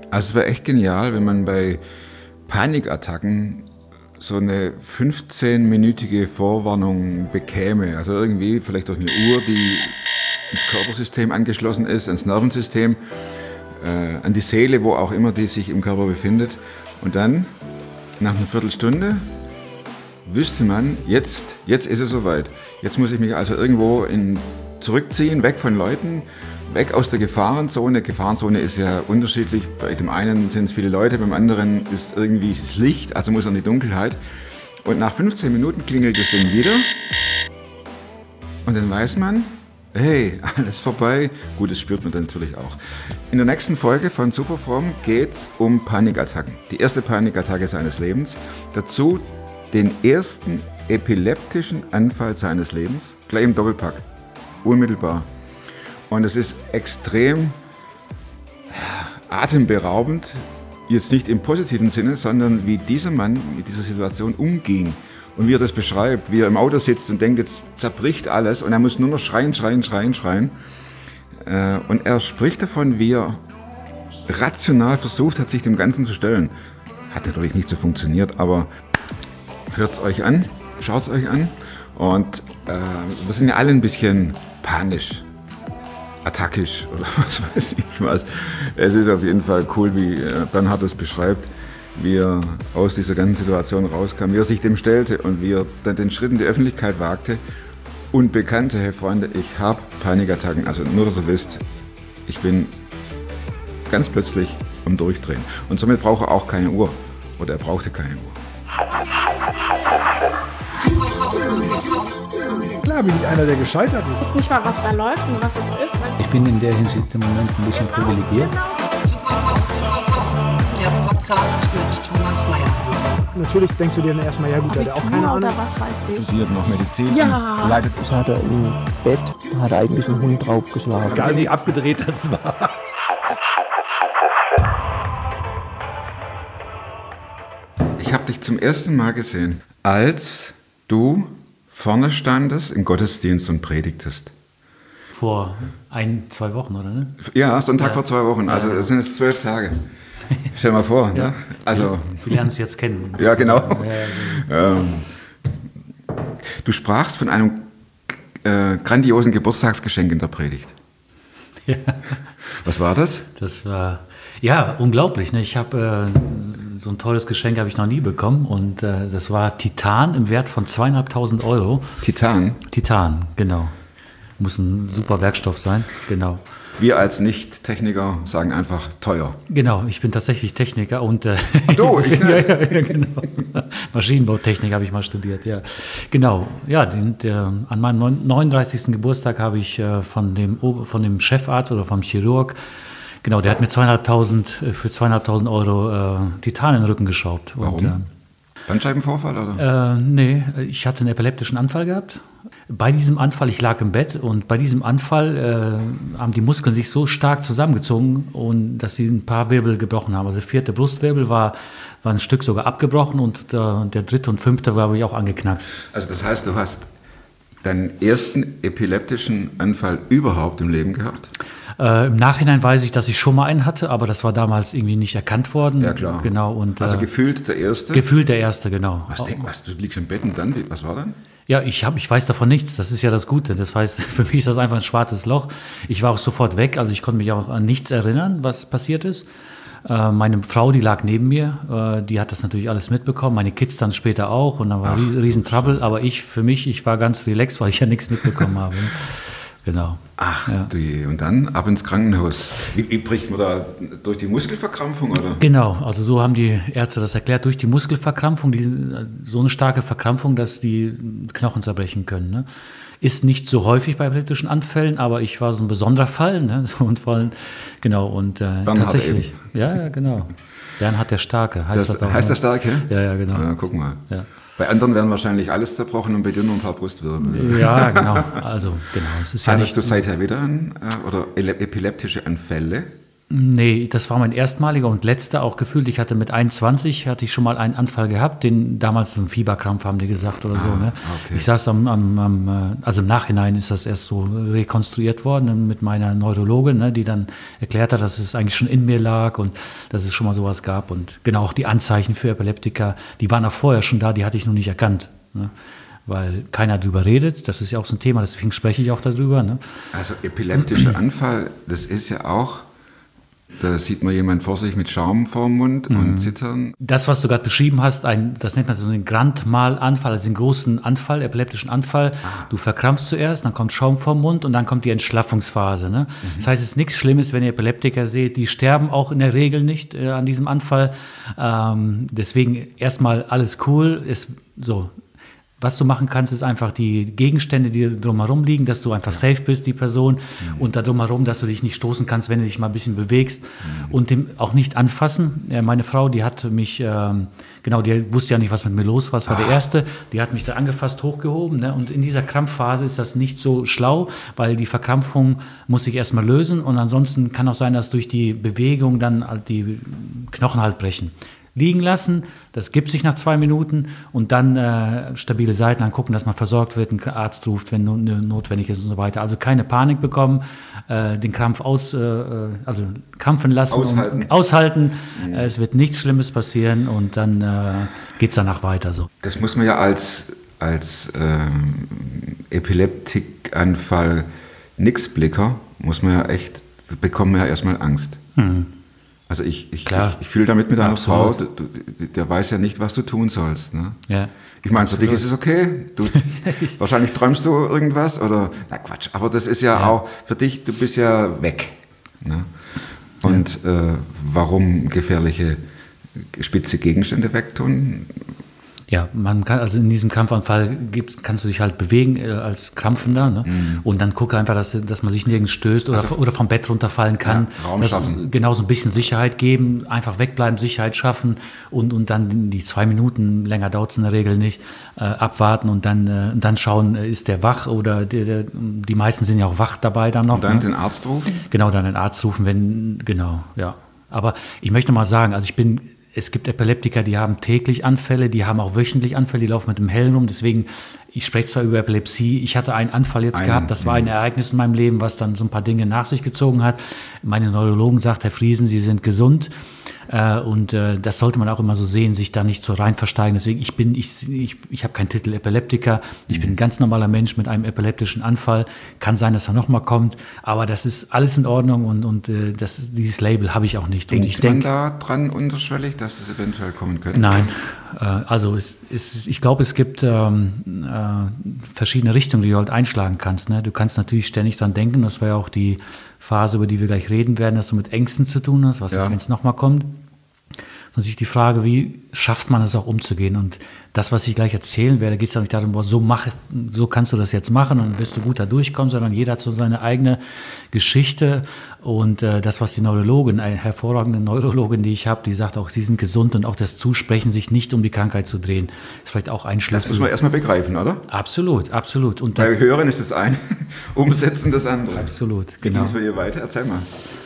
Also es wäre echt genial, wenn man bei Panikattacken so eine 15-minütige Vorwarnung bekäme. Also irgendwie vielleicht durch eine Uhr, die ins Körpersystem angeschlossen ist, ans Nervensystem, an die Seele, wo auch immer die sich im Körper befindet. Und dann, nach einer Viertelstunde, wüsste man, jetzt ist es soweit. Jetzt muss ich mich also irgendwo zurückziehen, weg von Leuten, weg aus der Gefahrenzone. Gefahrenzone ist ja unterschiedlich. Bei dem einen sind es viele Leute, beim anderen ist irgendwie das Licht, also muss er in die Dunkelheit. Und nach 15 Minuten klingelt das Ding wieder. Und dann weiß man, hey, alles vorbei. Gut, das spürt man dann natürlich auch. In der nächsten Folge von Superfromm geht es um Panikattacken. Die erste Panikattacke seines Lebens. Dazu den ersten epileptischen Anfall seines Lebens. Gleich im Doppelpack. Unmittelbar. Und es ist extrem atemberaubend, jetzt nicht im positiven Sinne, sondern wie dieser Mann mit dieser Situation umging und wie er das beschreibt, wie er im Auto sitzt und denkt, jetzt zerbricht alles und er muss nur noch schreien. Und er spricht davon, wie er rational versucht hat, sich dem Ganzen zu stellen. Hat natürlich nicht so funktioniert, aber hört es euch an, schaut es euch an. Und wir sind ja alle ein bisschen panisch. Attackisch oder was weiß ich was. Es ist auf jeden Fall cool, wie Bernhard das beschreibt, wie er aus dieser ganzen Situation rauskam, wie er sich dem stellte und wie er dann den Schritt in die Öffentlichkeit wagte. Und Bekannte, hey Freunde, ich habe Panikattacken, also nur, dass ihr wisst, ich bin ganz plötzlich am Durchdrehen. Und somit braucht er auch keine Uhr. Oder er brauchte keine Uhr. Klar bin ich einer, der gescheitert ist. Ich weiß nicht mal, was da läuft und was es ist. Ich bin in der Hinsicht im Moment ein bisschen privilegiert. Der Podcast mit Thomas Mayer. Natürlich denkst du dir dann erstmal, ja gut, der hat auch keine Ahnung. Oder was weiß ich. Studiert noch Medizin. Ja. Leidet Das hat er im Bett, hat er eigentlich einen Hund draufgeschlagen. Egal wie abgedreht das war. Ich habe dich zum ersten Mal gesehen, als du vorne standest im Gottesdienst und predigtest. Vor 2 Wochen, oder? Ne? Ja, Sonntag vor 2 Wochen, also es sind jetzt 12 Tage. Stell mal vor, Ja. ne? Also, Wir lernen es jetzt kennen. ja, genau. Ja, Du sprachst von einem grandiosen Geburtstagsgeschenk in der Predigt. Ja. Was war das? Das war, ja, unglaublich. Ne? Ich habe so ein tolles Geschenk habe ich noch nie bekommen und das war Titan im Wert von 2.500 Euro. Titan. Titan, genau. Muss ein super Werkstoff sein, genau. Wir als Nicht-Techniker sagen einfach teuer. Genau, ich bin tatsächlich Techniker und Du, deswegen, ja, genau. Maschinenbautechnik habe ich mal studiert, ja. Genau, ja, an meinem 39. Geburtstag habe ich von dem Chefarzt oder vom Chirurg, genau, der hat mir für 2.500 Euro Titan in den Rücken geschraubt. Warum? Und, Bandscheibenvorfall oder? nee, ich hatte einen epileptischen Anfall gehabt. Bei diesem Anfall, ich lag im Bett und bei diesem Anfall haben die Muskeln sich so stark zusammengezogen, und dass sie ein paar Wirbel gebrochen haben. Also der 4. Brustwirbel war ein Stück sogar abgebrochen und der 3. und 5. war, glaube ich, auch angeknackst. Also das heißt, du hast deinen ersten epileptischen Anfall überhaupt im Leben gehabt? Im Nachhinein weiß ich, dass ich schon mal einen hatte, aber das war damals irgendwie nicht erkannt worden. Ja, klar. Genau, und, Also gefühlt der erste? Gefühlt der erste, genau. Was, du liegst im Bett und dann, was war dann? Ja, ich weiß davon nichts. Das ist ja das Gute. Das heißt, für mich ist das einfach ein schwarzes Loch. Ich war auch sofort weg. Also ich konnte mich auch an nichts erinnern, was passiert ist. Meine Frau, die lag neben mir, die hat das natürlich alles mitbekommen. Meine Kids dann später auch. Und dann war riesen Trouble. Aber ich war ganz relaxed, weil ich ja nichts mitbekommen habe. Genau. Ach, ja. du je. Und dann ab ins Krankenhaus. Wie bricht man da durch die Muskelverkrampfung, oder? Genau, also so haben die Ärzte das erklärt, durch die Muskelverkrampfung, so eine starke Verkrampfung, dass die Knochen zerbrechen können. Ne? Ist nicht so häufig bei epileptischen Anfällen, aber ich war so ein besonderer Fall. Ne? Genau, und tatsächlich. Ja, genau. Bernhard der Starke heißt das auch. Heißt der Starke? Ja, genau. Ja, guck mal. Ja. Bei anderen werden wahrscheinlich alles zerbrochen und bei dir nur ein paar Brustwirbel. Ja, genau. Also, genau. Es ist ja Hattest nicht du seither wieder oder epileptische Anfälle? Nee, das war mein erstmaliger und letzter auch gefühlt. Ich hatte mit 21 hatte ich schon mal einen Anfall gehabt, den damals so ein Fieberkrampf haben die gesagt oder so. Ne? Okay. Ich saß also im Nachhinein ist das erst so rekonstruiert worden mit meiner Neurologin, ne, die dann erklärt hat, dass es eigentlich schon in mir lag und dass es schon mal sowas gab. Und genau auch die Anzeichen für Epileptiker, die waren auch vorher schon da, die hatte ich nur nicht erkannt. Ne? Weil keiner darüber redet, das ist ja auch so ein Thema, deswegen spreche ich auch darüber. Ne? Also epileptischer Anfall, das ist ja auch, da sieht man jemand vor sich mit Schaum vorm Mund und Zittern. Das, was du gerade beschrieben hast, das nennt man so einen Grand Mal-Anfall, also den großen Anfall, epileptischen Anfall. Du verkrampfst zuerst, dann kommt Schaum vorm Mund und dann kommt die Entschlaffungsphase. Ne? Das heißt, es ist nichts Schlimmes, wenn ihr Epileptiker seht, die sterben auch in der Regel nicht an diesem Anfall. Deswegen erstmal alles cool, ist so. Was du machen kannst, ist einfach die Gegenstände, die drumherum liegen, dass du einfach safe bist, die Person, und da drumherum, dass du dich nicht stoßen kannst, wenn du dich mal ein bisschen bewegst und dem auch nicht anfassen. Meine Frau, die hat mich, die wusste ja nicht, was mit mir los war, das war der Erste, die hat mich da angefasst, hochgehoben, ne? Und in dieser Krampfphase ist das nicht so schlau, weil die Verkrampfung muss sich erstmal lösen und ansonsten kann auch sein, dass durch die Bewegung dann halt die Knochen halt brechen. Liegen lassen, das gibt sich nach 2 Minuten und dann stabile Seiten angucken, dass man versorgt wird, einen Arzt ruft, wenn notwendig ist und so weiter. Also keine Panik bekommen, den Krampf krampfen lassen, aushalten. Es wird nichts Schlimmes passieren und dann geht es danach weiter so. Das muss man ja als Epileptikanfall Nixblicker, muss man ja echt, bekommen wir ja erstmal Angst. Also ich fühle damit mit einer Frau, der weiß ja nicht, was du tun sollst. Ne? Ja. Ich meine, für dich ist es okay, wahrscheinlich träumst du irgendwas oder, na Quatsch, aber das ist ja auch, für dich, du bist ja weg. Ne? Und warum gefährliche, spitze Gegenstände wegtun? Ja, man kann, also in diesem Krampfanfall kannst du dich halt bewegen als Krampfender, ne? Und dann gucke einfach, dass man sich nirgends stößt oder vom Bett runterfallen kann. Ja, Raum schaffen. Genau, so ein bisschen Sicherheit geben, einfach wegbleiben, Sicherheit schaffen und dann die 2 Minuten, länger dauert es in der Regel nicht, abwarten und dann schauen, ist der wach oder die meisten sind ja auch wach dabei dann noch. Und dann den Arzt rufen? Genau, dann den Arzt rufen, ja. Aber ich möchte mal sagen, es gibt Epileptiker, die haben täglich Anfälle, die haben auch wöchentlich Anfälle, die laufen mit dem Helm rum. Deswegen, ich spreche zwar über Epilepsie, ich hatte einen Anfall jetzt gehabt, das war ein Ereignis in meinem Leben, was dann so ein paar Dinge nach sich gezogen hat. Meine Neurologen sagt, Herr Friesen, Sie sind gesund. Und das sollte man auch immer so sehen, sich da nicht so rein versteigen. Deswegen, ich habe keinen Titel Epileptiker. Ich bin ein ganz normaler Mensch mit einem epileptischen Anfall. Kann sein, dass er nochmal kommt. Aber das ist alles in Ordnung und dieses Label habe ich auch nicht. Denkt man da dran unterschwellig, dass es eventuell kommen könnte? Nein. Also ich glaube, es gibt verschiedene Richtungen, die du halt einschlagen kannst. Ne? Du kannst natürlich ständig dran denken. Das war ja auch die Phase, über die wir gleich reden werden, dass du mit Ängsten zu tun hast. Was ist, wenn es nochmal kommt? Das ist natürlich die Frage, wie schafft man es auch umzugehen? Und das, was ich gleich erzählen werde, geht es ja nicht darum, so kannst du das jetzt machen und wirst du gut da durchkommen, sondern jeder hat so seine eigene Geschichte. Und das, was die Neurologin, eine hervorragende Neurologin, die ich habe, die sagt auch, sie sind gesund und auch das Zusprechen, sich nicht um die Krankheit zu drehen, ist vielleicht auch ein Schlüssel. Das muss man erstmal begreifen, oder? Absolut, absolut. Und bei Hören ist das eine, Umsetzen das andere. Absolut, genau. Wie ging es für bei ihr weiter? Erzähl mal.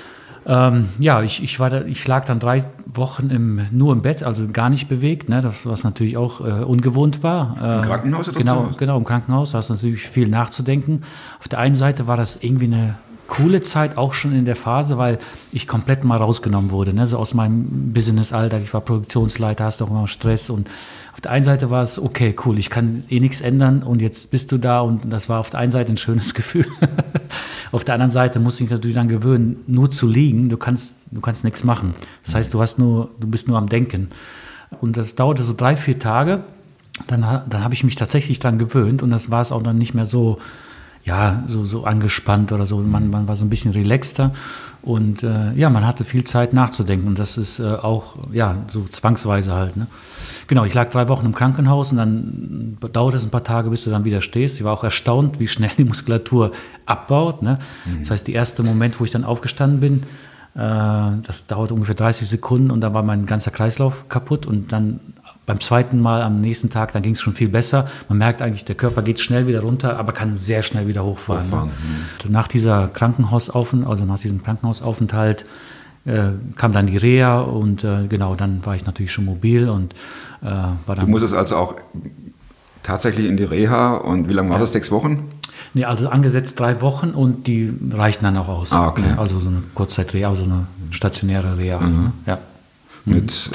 Ich lag dann 3 Wochen nur im Bett, also gar nicht bewegt, ne, was natürlich auch ungewohnt war. Im Krankenhaus oder genau, im Krankenhaus, da hast du natürlich viel nachzudenken. Auf der einen Seite war das irgendwie eine coole Zeit, auch schon in der Phase, weil ich komplett mal rausgenommen wurde, ne, so aus meinem Business-Alltag. Ich war Produktionsleiter, hast auch immer Stress und auf der einen Seite war es, okay, cool, ich kann nichts ändern und jetzt bist du da und das war auf der einen Seite ein schönes Gefühl. Auf der anderen Seite musst du dich natürlich dann gewöhnen, nur zu liegen, du kannst nichts machen. Das heißt, du bist nur am Denken. Und das dauerte so 3-4 Tage, dann habe ich mich tatsächlich dran gewöhnt und das war es auch dann nicht mehr so angespannt oder so. Man war so ein bisschen relaxter und man hatte viel Zeit nachzudenken und das ist auch, so zwangsweise halt, ne? Genau, ich lag 3 Wochen im Krankenhaus und dann dauert es ein paar Tage, bis du dann wieder stehst. Ich war auch erstaunt, wie schnell die Muskulatur abbaut, ne? Das heißt, der erste Moment, wo ich dann aufgestanden bin, das dauert ungefähr 30 Sekunden und dann war mein ganzer Kreislauf kaputt und dann beim zweiten Mal am nächsten Tag, dann ging es schon viel besser. Man merkt eigentlich, der Körper geht schnell wieder runter, aber kann sehr schnell wieder hochfahren. Ne? Nach diesem Krankenhausaufenthalt kam dann die Reha und genau, dann war ich natürlich schon mobil und war dann... Du musstest also auch tatsächlich in die Reha und wie lange war das? 6 Wochen? Nee, also angesetzt 3 Wochen und die reichten dann auch aus. Ah, okay. Ne? Also so eine Kurzzeit-Reha, also eine stationäre Reha. Ne? Ja. Mit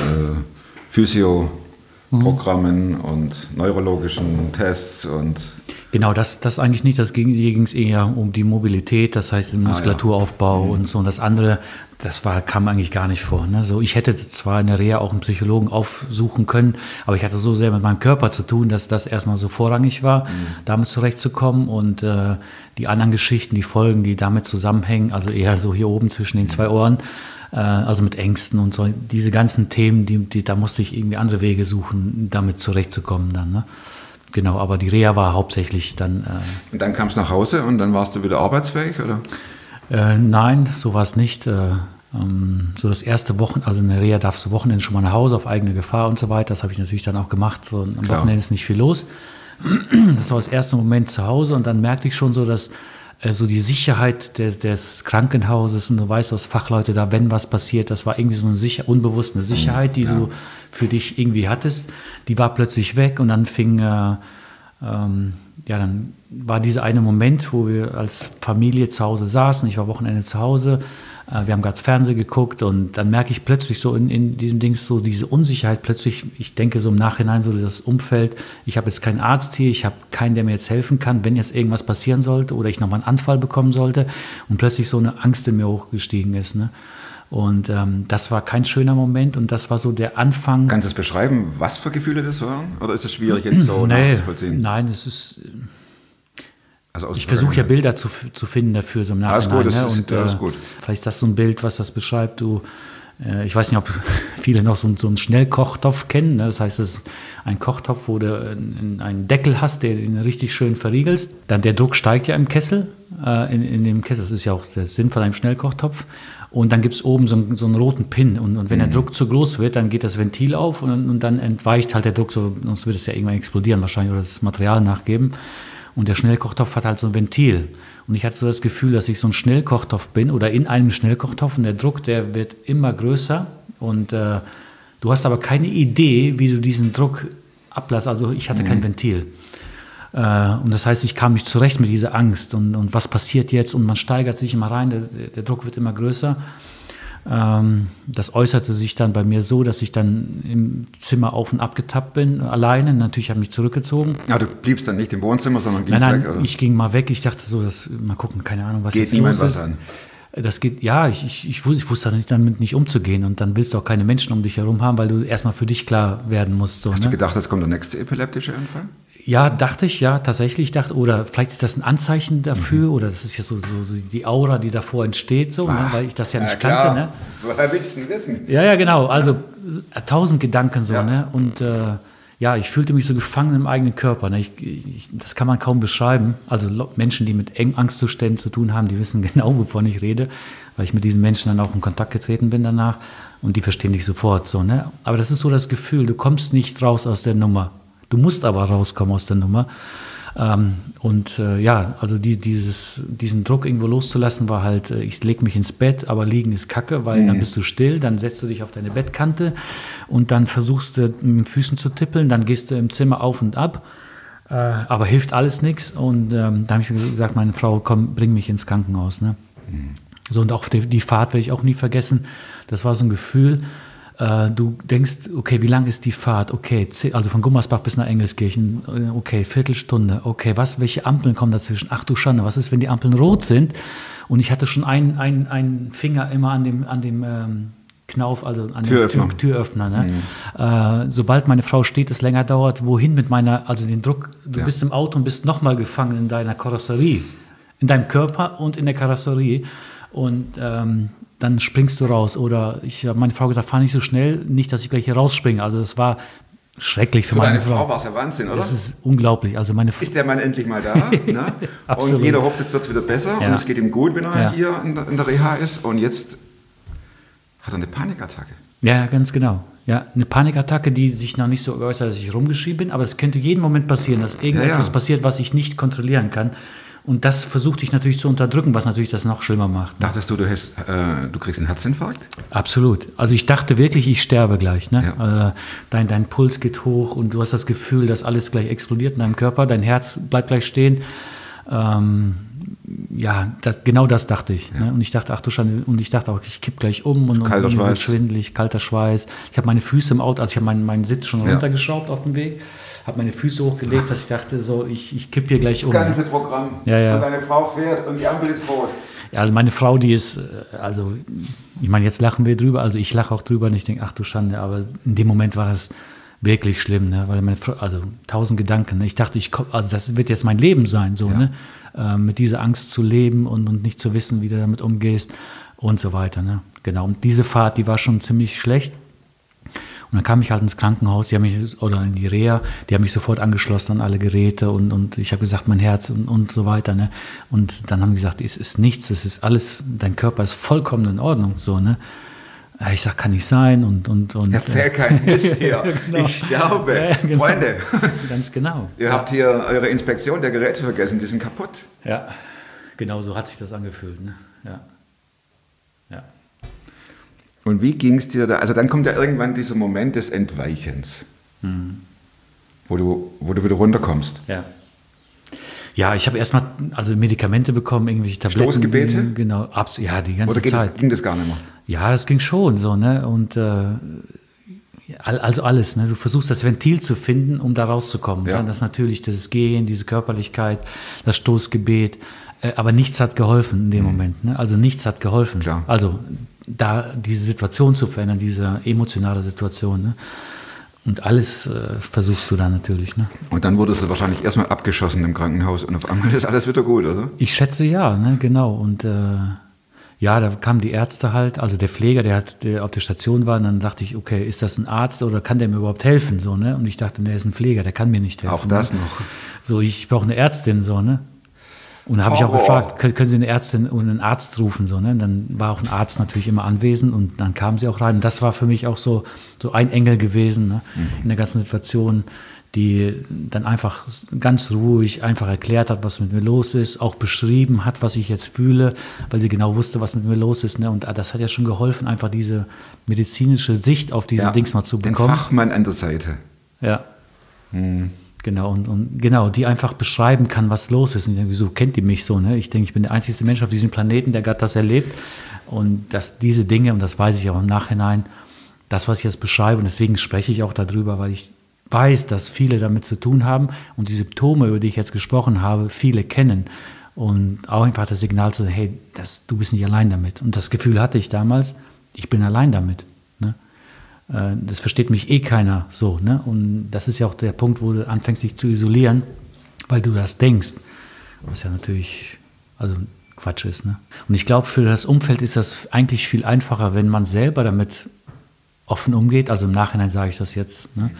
Physio-Programmen und neurologischen Tests und... Genau, das eigentlich nicht. Hier ging es eher um die Mobilität, das heißt den Muskulaturaufbau und so. Und das andere, kam eigentlich gar nicht vor. Ne? So, ich hätte zwar in der Reha auch einen Psychologen aufsuchen können, aber ich hatte so sehr mit meinem Körper zu tun, dass das erstmal so vorrangig war, damit zurechtzukommen. Und die anderen Geschichten, die Folgen, die damit zusammenhängen, also eher so hier oben zwischen den 2 Ohren, also mit Ängsten und so, diese ganzen Themen, da musste ich irgendwie andere Wege suchen, damit zurechtzukommen dann. Ne? Genau, aber die Reha war hauptsächlich dann... Und dann kamst du nach Hause und dann warst du wieder arbeitsfähig, oder? Nein, so war es nicht. So das erste Wochenende, also in der Reha darfst du Wochenende schon mal nach Hause auf eigene Gefahr und so weiter. Das habe ich natürlich dann auch gemacht. So, am Wochenende ist nicht viel los. Das war das erste Moment zu Hause und dann merkte ich schon so, dass so die Sicherheit des Krankenhauses, und du weißt, was Fachleute da, wenn was passiert, das war irgendwie so eine unbewusste Sicherheit, die du für dich irgendwie hattest, die war plötzlich weg und dann dann war dieser eine Moment, wo wir als Familie zu Hause saßen, ich war Wochenende zu Hause, wir haben gerade Fernsehen geguckt und dann merke ich plötzlich so in diesem Ding so diese Unsicherheit plötzlich, ich denke so im Nachhinein so das Umfeld, ich habe jetzt keinen Arzt hier, ich habe keinen, der mir jetzt helfen kann, wenn jetzt irgendwas passieren sollte oder ich nochmal einen Anfall bekommen sollte und plötzlich so eine Angst in mir hochgestiegen ist. Ne? Und das war kein schöner Moment und das war so der Anfang. Kannst du es beschreiben, was für Gefühle das waren? Oder ist es schwierig jetzt so nachzuvollziehen? Nein, es ist... Also ich versuche ja Bilder zu finden dafür so im Nachhinein. Alles gut. Vielleicht ist das so ein Bild, was das beschreibt. Ich weiß nicht, ob viele noch so einen Schnellkochtopf kennen. Ne? Das heißt, es ist ein Kochtopf, wo du einen Deckel hast, der den richtig schön verriegelst. Dann der Druck steigt ja im Kessel, in dem Kessel. Das ist ja auch der Sinn von einem Schnellkochtopf. Und dann gibt es oben so einen roten Pin. Und wenn der Druck zu groß wird, dann geht das Ventil auf und dann entweicht halt der Druck. Sonst wird es ja irgendwann explodieren wahrscheinlich oder das Material nachgeben. Und der Schnellkochtopf hat halt so ein Ventil. Und ich hatte so das Gefühl, dass ich so ein Schnellkochtopf bin oder in einem Schnellkochtopf und der Druck, der wird immer größer. Und du hast aber keine Idee, wie du diesen Druck ablässt. Also ich hatte kein Ventil. Und das heißt, ich kam nicht zurecht mit dieser Angst. Und was passiert jetzt? Und man steigert sich immer rein, der Druck wird immer größer. Das äußerte sich dann bei mir so, dass ich dann im Zimmer auf und ab getappt bin, alleine. Natürlich habe ich mich zurückgezogen. Ja, du bliebst dann nicht im Wohnzimmer, sondern gingst nein, weg, oder? Ich ging mal weg. Ich dachte so, mal gucken, keine Ahnung, was geht jetzt los ist. Geht niemand was an? Das geht, ja, ich wusste damit nicht umzugehen. Und dann willst du auch keine Menschen um dich herum haben, weil du erstmal für dich klar werden musst. So, Hast du gedacht, es kommt der nächste epileptische Anfall? Ja, dachte ich, ja, tatsächlich dachte, oder vielleicht ist das ein Anzeichen dafür, oder das ist ja so die Aura, die davor entsteht, so, ne, weil ich das ja nicht kannte. Ne? Woher willst du denn wissen? Ja, genau, also 1000 Gedanken so, ne, und ich fühlte mich so gefangen im eigenen Körper, ne? Das kann man kaum beschreiben, also Menschen, die mit Angstzuständen zu tun haben, die wissen genau, wovon ich rede, weil ich mit diesen Menschen dann auch in Kontakt getreten bin danach und die verstehen dich sofort, so, ne, aber das ist so das Gefühl, du kommst nicht raus aus der Nummer. Du musst aber rauskommen aus der Nummer. Also diesen Druck irgendwo loszulassen, war halt, ich lege mich ins Bett, aber liegen ist Kacke, weil dann bist du still, dann setzt du dich auf deine Bettkante und dann versuchst du mit den Füßen zu tippeln, dann gehst du im Zimmer auf und ab, aber hilft alles nichts. Und da habe ich gesagt, meine Frau, komm, bring mich ins Krankenhaus. Ne? So, und auch die Fahrt werde ich auch nie vergessen. Das war so ein Gefühl. Du denkst, okay, wie lang ist die Fahrt? Okay, also von Gummersbach bis nach Engelskirchen, okay, Viertelstunde, okay, welche Ampeln kommen dazwischen? Ach du Schande, was ist, wenn die Ampeln rot sind? Und ich hatte schon einen Finger immer an dem Knauf, also an dem Türöffner. Ne? Sobald meine Frau steht, es länger dauert, wohin mit den Druck, du bist im Auto und bist nochmal gefangen in deiner Karosserie, in deinem Körper und in der Karosserie. Und dann springst du raus. Oder ich habe meine Frau gesagt, fahr nicht so schnell, nicht, dass ich gleich hier rausspringe. Also das war schrecklich für meine Frau. War es ja Wahnsinn, oder? Das ist unglaublich. Also ist der Mann endlich mal da? Ne? Und jeder hofft, jetzt wird es wieder besser und es geht ihm gut, wenn er hier in der Reha ist. Und jetzt hat er eine Panikattacke. Ja, ganz genau. Ja, eine Panikattacke, die sich noch nicht so äußert, dass ich rumgeschrieben bin, aber es könnte jeden Moment passieren, dass irgendetwas passiert, was ich nicht kontrollieren kann. Und das versuchte ich natürlich zu unterdrücken, was natürlich das noch schlimmer macht. Dachtest du, du kriegst einen Herzinfarkt? Absolut. Also ich dachte wirklich, ich sterbe gleich. Ne? Ja. Dein Puls geht hoch und du hast das Gefühl, dass alles gleich explodiert in deinem Körper. Dein Herz bleibt gleich stehen. Genau das dachte ich. Ja. Ne? Und ich dachte, ach du Schande, und ich dachte auch, ich kipp gleich um und kalter mir wird Schweiß. Schwindelig, kalter Schweiß. Ich habe meine Füße im Auto, also ich habe meinen Sitz schon runtergeschraubt auf dem Weg, habe meine Füße hochgelegt, dass ich dachte, so, ich kipp hier gleich um. Das ganze Programm. Ja. Und deine Frau fährt und die Ampel ist rot. Ja, also meine Frau, die ist, also ich meine, jetzt lachen wir drüber, also ich lache auch drüber und ich denke, ach du Schande, aber in dem Moment war das wirklich schlimm, ne? Weil meine Frau, also 1000 Gedanken, ne? Ich dachte, also das wird jetzt mein Leben sein, so, ne? Mit dieser Angst zu leben und nicht zu wissen, wie du damit umgehst und so weiter, ne? Genau, und diese Fahrt, die war schon ziemlich schlecht. Und dann kam ich halt ins Krankenhaus, oder in die Reha, die haben mich sofort angeschlossen an alle Geräte und ich habe gesagt, mein Herz und so weiter, ne? Und dann haben die gesagt, es ist nichts, es ist alles, dein Körper ist vollkommen in Ordnung, so, ne? Ich sag, kann nicht sein und Erzähl keinen Mist hier. Genau. Ich sterbe. Ja, genau. Freunde, ganz genau. ihr habt hier eure Inspektion der Geräte vergessen, die sind kaputt. Ja, genau so hat sich das angefühlt, ne? Ja. Und wie ging es dir da? Also dann kommt ja irgendwann dieser Moment des Entweichens, wo du wieder runterkommst. Ja. Ja, ich habe erstmal Medikamente bekommen, irgendwelche Tabletten. Stoßgebete? Genau, ja, die ganze Zeit. Ging das gar nicht mehr? Ja, das ging schon so, ne? Und also alles, ne? Du versuchst das Ventil zu finden, um da rauszukommen. Ja. Ne? Das ist natürlich das Gehen, diese Körperlichkeit, das Stoßgebet. Aber nichts hat geholfen in dem Moment. Ne? Also nichts hat geholfen. Klar. Also da diese Situation zu verändern, diese emotionale Situation. Ne? Und alles versuchst du da natürlich. Ne? Und dann wurdest du wahrscheinlich erstmal abgeschossen im Krankenhaus und auf einmal ist alles wieder gut, oder? Ich schätze ja, ne? Genau. Und da kamen die Ärzte halt, also der Pfleger, der auf der Station war, und dann dachte ich, okay, ist das ein Arzt oder kann der mir überhaupt helfen? So, ne? Und ich dachte, der ist ein Pfleger, der kann mir nicht helfen. Auch das ne? noch. So, ich brauche eine Ärztin, so, ne? Und da habe ich auch gefragt, können Sie eine Ärztin und einen Arzt rufen? So, ne? Und dann war auch ein Arzt natürlich immer anwesend und dann kamen sie auch rein. Und das war für mich auch so ein Engel gewesen, ne? In der ganzen Situation, die dann einfach ganz ruhig einfach erklärt hat, was mit mir los ist, auch beschrieben hat, was ich jetzt fühle, weil sie genau wusste, was mit mir los ist. Ne? Und das hat ja schon geholfen, einfach diese medizinische Sicht auf diese Dings mal zu bekommen. Den Fachmann an der Seite. Ja. Genau, und genau, die einfach beschreiben kann, was los ist. Und ich denke, wieso kennt die mich so? Ne? Ich denke, ich bin der einzige Mensch auf diesem Planeten, der gerade das erlebt. Und dass diese Dinge, und das weiß ich auch im Nachhinein, das, was ich jetzt beschreibe, und deswegen spreche ich auch darüber, weil ich weiß, dass viele damit zu tun haben und die Symptome, über die ich jetzt gesprochen habe, viele kennen. Und auch einfach das Signal zu sagen, hey, du bist nicht allein damit. Und das Gefühl hatte ich damals, ich bin allein damit. Ne? Das versteht mich keiner so. Ne? Und das ist ja auch der Punkt, wo du anfängst, dich zu isolieren, weil du das denkst. Was ja natürlich Quatsch ist. Ne? Und ich glaube, für das Umfeld ist das eigentlich viel einfacher, wenn man selber damit offen umgeht. Also im Nachhinein sage ich das jetzt. Ne?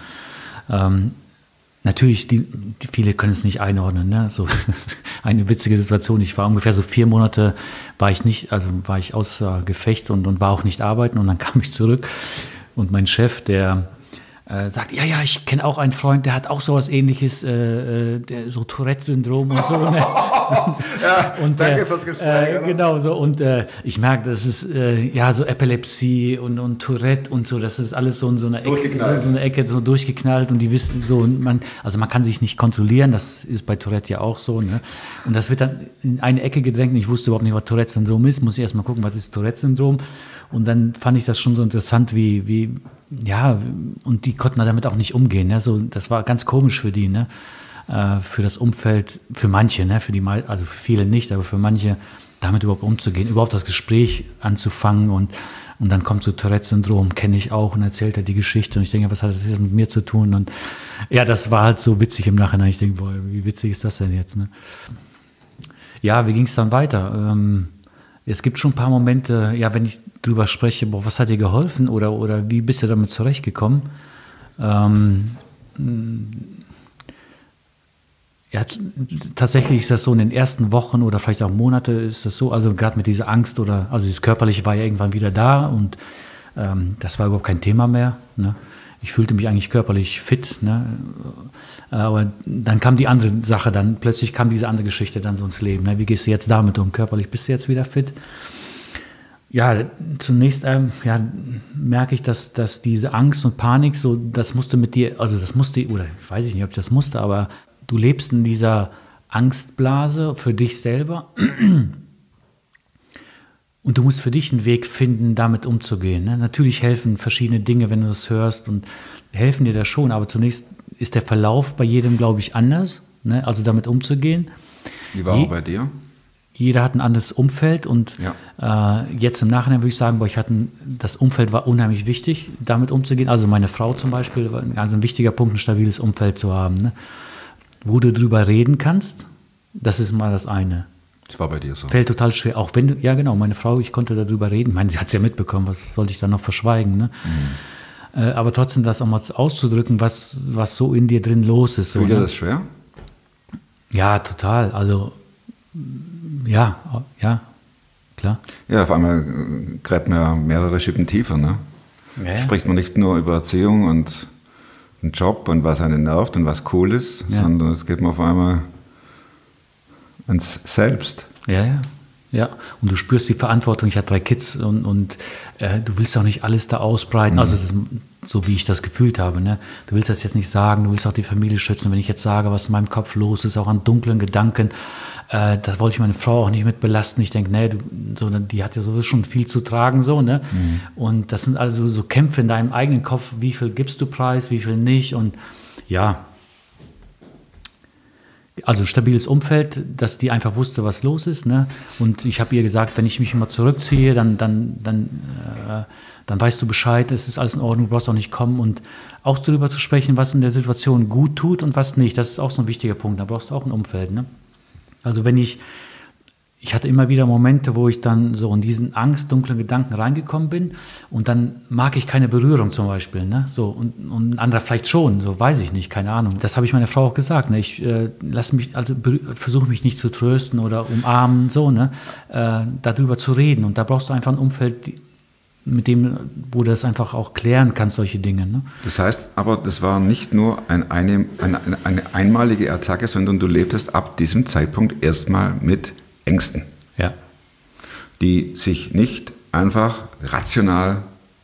Natürlich, viele können es nicht einordnen. Ne? So eine witzige Situation. Ich war ungefähr so 4 Monate, war ich außer Gefecht und war auch nicht arbeiten. Und dann kam ich zurück und mein Chef, der sagt, ja, ich kenne auch einen Freund, der hat auch sowas Ähnliches, so Tourette-Syndrom und so. Ne? Ja, und, danke fürs Gespräch. Genau so. Und ich merke, das ist so Epilepsie und Tourette und so, das ist alles so in so einer Ecke, so eine Ecke, so durchgeknallt und die wissen so, man kann sich nicht kontrollieren, das ist bei Tourette ja auch so. Ne? Und das wird dann in eine Ecke gedrängt und ich wusste überhaupt nicht, was Tourette-Syndrom ist, muss ich erst mal gucken, was ist Tourette-Syndrom. Und dann fand ich das schon so interessant, wie und die konnten damit auch nicht umgehen. Ne? So, das war ganz komisch für die, ne? Für das Umfeld, für manche, ne? Also für viele nicht, aber für manche damit überhaupt umzugehen, überhaupt das Gespräch anzufangen und dann kommt so Tourette-Syndrom, kenne ich auch und erzählt er die Geschichte und ich denke, was hat das jetzt mit mir zu tun? Und ja, das war halt so witzig im Nachhinein. Ich denke, boah, wie witzig ist das denn jetzt? Ne? Ja, wie ging es dann weiter? Es gibt schon ein paar Momente, wenn ich drüber spreche, was hat dir geholfen oder wie bist du damit zurechtgekommen? Tatsächlich ist das so in den ersten Wochen oder vielleicht auch Monate ist das so, also gerade mit dieser Angst also das Körperliche war ja irgendwann wieder da und das war überhaupt kein Thema mehr. Ne? Ich fühlte mich eigentlich körperlich fit, ne? Aber dann kam die andere Sache, dann plötzlich kam diese andere Geschichte dann so ins Leben. Ne? Wie gehst du jetzt damit um? Körperlich bist du jetzt wieder fit? Ja, zunächst merke ich, dass diese Angst und Panik, so, das musste mit dir, oder ich weiß nicht, ob ich das musste, aber du lebst in dieser Angstblase für dich selber und du musst für dich einen Weg finden, damit umzugehen. Ne? Natürlich helfen verschiedene Dinge, wenn du das hörst, und helfen dir da schon, aber zunächst ist der Verlauf bei jedem, glaube ich, anders, ne? Also damit umzugehen. Wie war er bei dir? Jeder hat ein anderes Umfeld und jetzt im Nachhinein würde ich sagen, das Umfeld war unheimlich wichtig, damit umzugehen. Also meine Frau zum Beispiel war also ein wichtiger Punkt, ein stabiles Umfeld zu haben, ne? Wo du drüber reden kannst, das ist mal das eine. Das war bei dir so. Fällt total schwer, auch wenn, ja genau, meine Frau, ich konnte darüber reden. Ich meine, sie hat es ja mitbekommen, was sollte ich da noch verschweigen, ne? Aber trotzdem das auch mal auszudrücken, was so in dir drin los ist. Fühlt dir das schwer? Ja, total. Also, ja, klar. Ja, auf einmal gräbt man ja mehrere Schippen tiefer, ne? Ja. Spricht man nicht nur über Erziehung und einen Job und was einen nervt und was cool ist, sondern es geht man auf einmal ans Selbst. Ja, und du spürst die Verantwortung. Ich hatte 3 Kids und du willst auch nicht alles da ausbreiten, also so wie ich das gefühlt habe. Ne? Du willst das jetzt nicht sagen, du willst auch die Familie schützen. Wenn ich jetzt sage, was in meinem Kopf los ist, auch an dunklen Gedanken, das wollte ich meine Frau auch nicht mit belasten. Ich denke, nee, die hat ja sowieso schon viel zu tragen. So, ne? Und das sind also so Kämpfe in deinem eigenen Kopf, wie viel gibst du preis, wie viel nicht. Und ja, also ein stabiles Umfeld, dass die einfach wusste, was los ist. Ne? Und ich habe ihr gesagt, wenn ich mich immer zurückziehe, dann weißt du Bescheid, es ist alles in Ordnung, du brauchst auch nicht kommen. Und auch darüber zu sprechen, was in der Situation gut tut und was nicht, das ist auch so ein wichtiger Punkt. Da brauchst du auch ein Umfeld. Ne? Also wenn ich hatte immer wieder Momente, wo ich dann so in diesen angstdunklen Gedanken reingekommen bin und dann mag ich keine Berührung zum Beispiel, ne? So, und ein anderer vielleicht schon, so weiß ich nicht, keine Ahnung. Das habe ich meiner Frau auch gesagt, ne? Ich versuche mich nicht zu trösten oder umarmen, so, ne? Darüber zu reden, und da brauchst du einfach ein Umfeld, mit dem, wo du das einfach auch klären kannst, solche Dinge. Ne? Das heißt aber, das war nicht nur eine einmalige Attacke, sondern du lebtest ab diesem Zeitpunkt erstmal mit Ängsten, die sich nicht einfach rational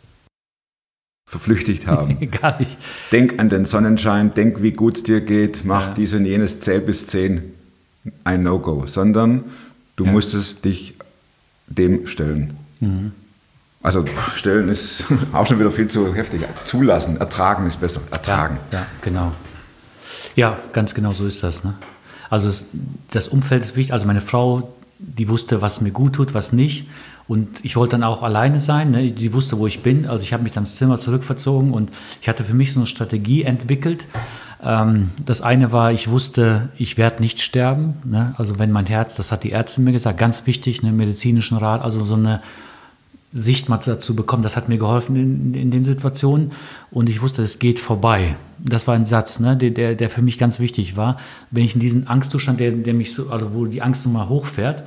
verflüchtigt haben. Gar nicht. Denk an den Sonnenschein, denk, wie gut es dir geht, mach dies und jenes, zähl bis 10, ein No-Go, sondern du musstest dich dem stellen. Also stellen ist auch schon wieder viel zu heftig. Zulassen, ertragen ist besser. Ertragen. Ja, genau. Ja, ganz genau so ist das. Ne? Also das Umfeld ist wichtig. Also meine Frau, die wusste, was mir gut tut, was nicht. Und ich wollte dann auch alleine sein. Ne? Die wusste, wo ich bin. Also ich habe mich dann ins Zimmer zurückverzogen und ich hatte für mich so eine Strategie entwickelt. Das eine war, ich wusste, ich werde nicht sterben. Ne? Also wenn mein Herz, das hat die Ärztin mir gesagt, ganz wichtig, einen medizinischen Rat, also so eine Sicht mal dazu bekommen, das hat mir geholfen in den Situationen, und ich wusste, es geht vorbei. Das war ein Satz, ne, der für mich ganz wichtig war. Wenn ich in diesen Angstzustand, der mich so, also wo die Angst mal hochfährt,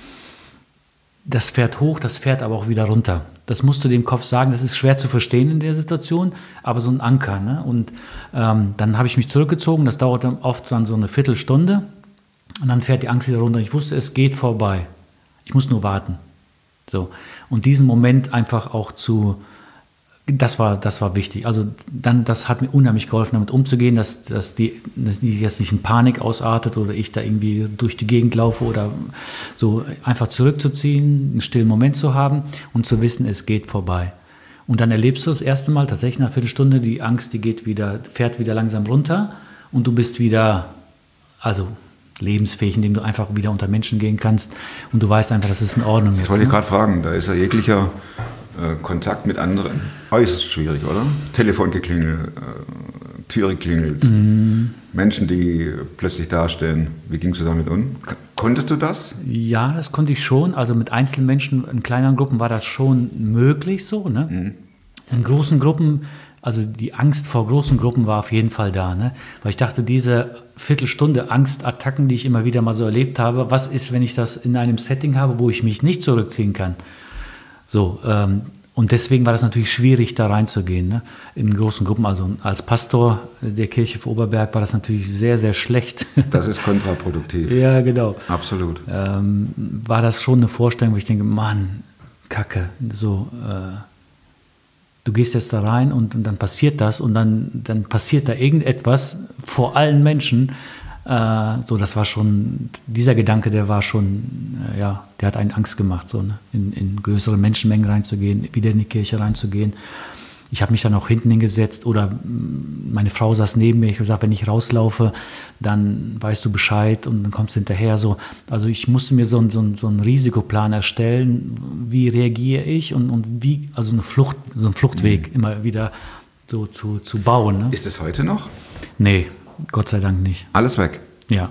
das fährt hoch, das fährt aber auch wieder runter. Das musst du dem Kopf sagen, das ist schwer zu verstehen in der Situation, aber so ein Anker. Ne? Und dann habe ich mich zurückgezogen, das dauert dann oft dann so eine Viertelstunde, und dann fährt die Angst wieder runter. Ich wusste, es geht vorbei. Ich muss nur warten. So. Und diesen Moment einfach auch das war wichtig. Also das hat mir unheimlich geholfen, damit umzugehen, dass die jetzt nicht in Panik ausartet oder ich da irgendwie durch die Gegend laufe, oder so, einfach zurückzuziehen, einen stillen Moment zu haben und zu wissen, es geht vorbei. Und dann erlebst du das erste Mal tatsächlich nach einer Viertelstunde, die Angst, fährt wieder langsam runter und du bist wieder, also lebensfähig, indem du einfach wieder unter Menschen gehen kannst und du weißt einfach, das ist in Ordnung. Das wollte ich gerade fragen, da ist ja jeglicher Kontakt mit anderen äußerst schwierig, oder? Telefon geklingelt, Türe geklingelt, Menschen, die plötzlich dastehen. Wie gingst du damit um? Konntest du das? Ja, das konnte ich schon. Also mit einzelnen Menschen, in kleineren Gruppen war das schon möglich so. Ne? In großen Gruppen, also die Angst vor großen Gruppen war auf jeden Fall da. Ne? Weil ich dachte, diese Viertelstunde Angstattacken, die ich immer wieder mal so erlebt habe, was ist, wenn ich das in einem Setting habe, wo ich mich nicht zurückziehen kann? So, Und deswegen war das natürlich schwierig, da reinzugehen, ne? In großen Gruppen. Also als Pastor der Kirche für Oberberg war das natürlich sehr, sehr schlecht. Das ist kontraproduktiv. Ja, genau. Absolut. War das schon eine Vorstellung, wo ich denke, Mann, Kacke, so, du gehst jetzt da rein und dann passiert das und dann passiert da irgendetwas vor allen Menschen. So, das war schon, dieser Gedanke, der war schon, der hat einen Angst gemacht, so, ne? In größere Menschenmengen reinzugehen, wieder in die Kirche reinzugehen. Ich habe mich dann auch hinten hingesetzt oder meine Frau saß neben mir. Ich habe gesagt, wenn ich rauslaufe, dann weißt du Bescheid und dann kommst du hinterher. So. Also ich musste mir so einen Risikoplan erstellen, wie reagiere ich und wie, also so einen Fluchtweg immer wieder so zu bauen. Ne? Ist es heute noch? Nee, Gott sei Dank nicht. Alles weg. Ja.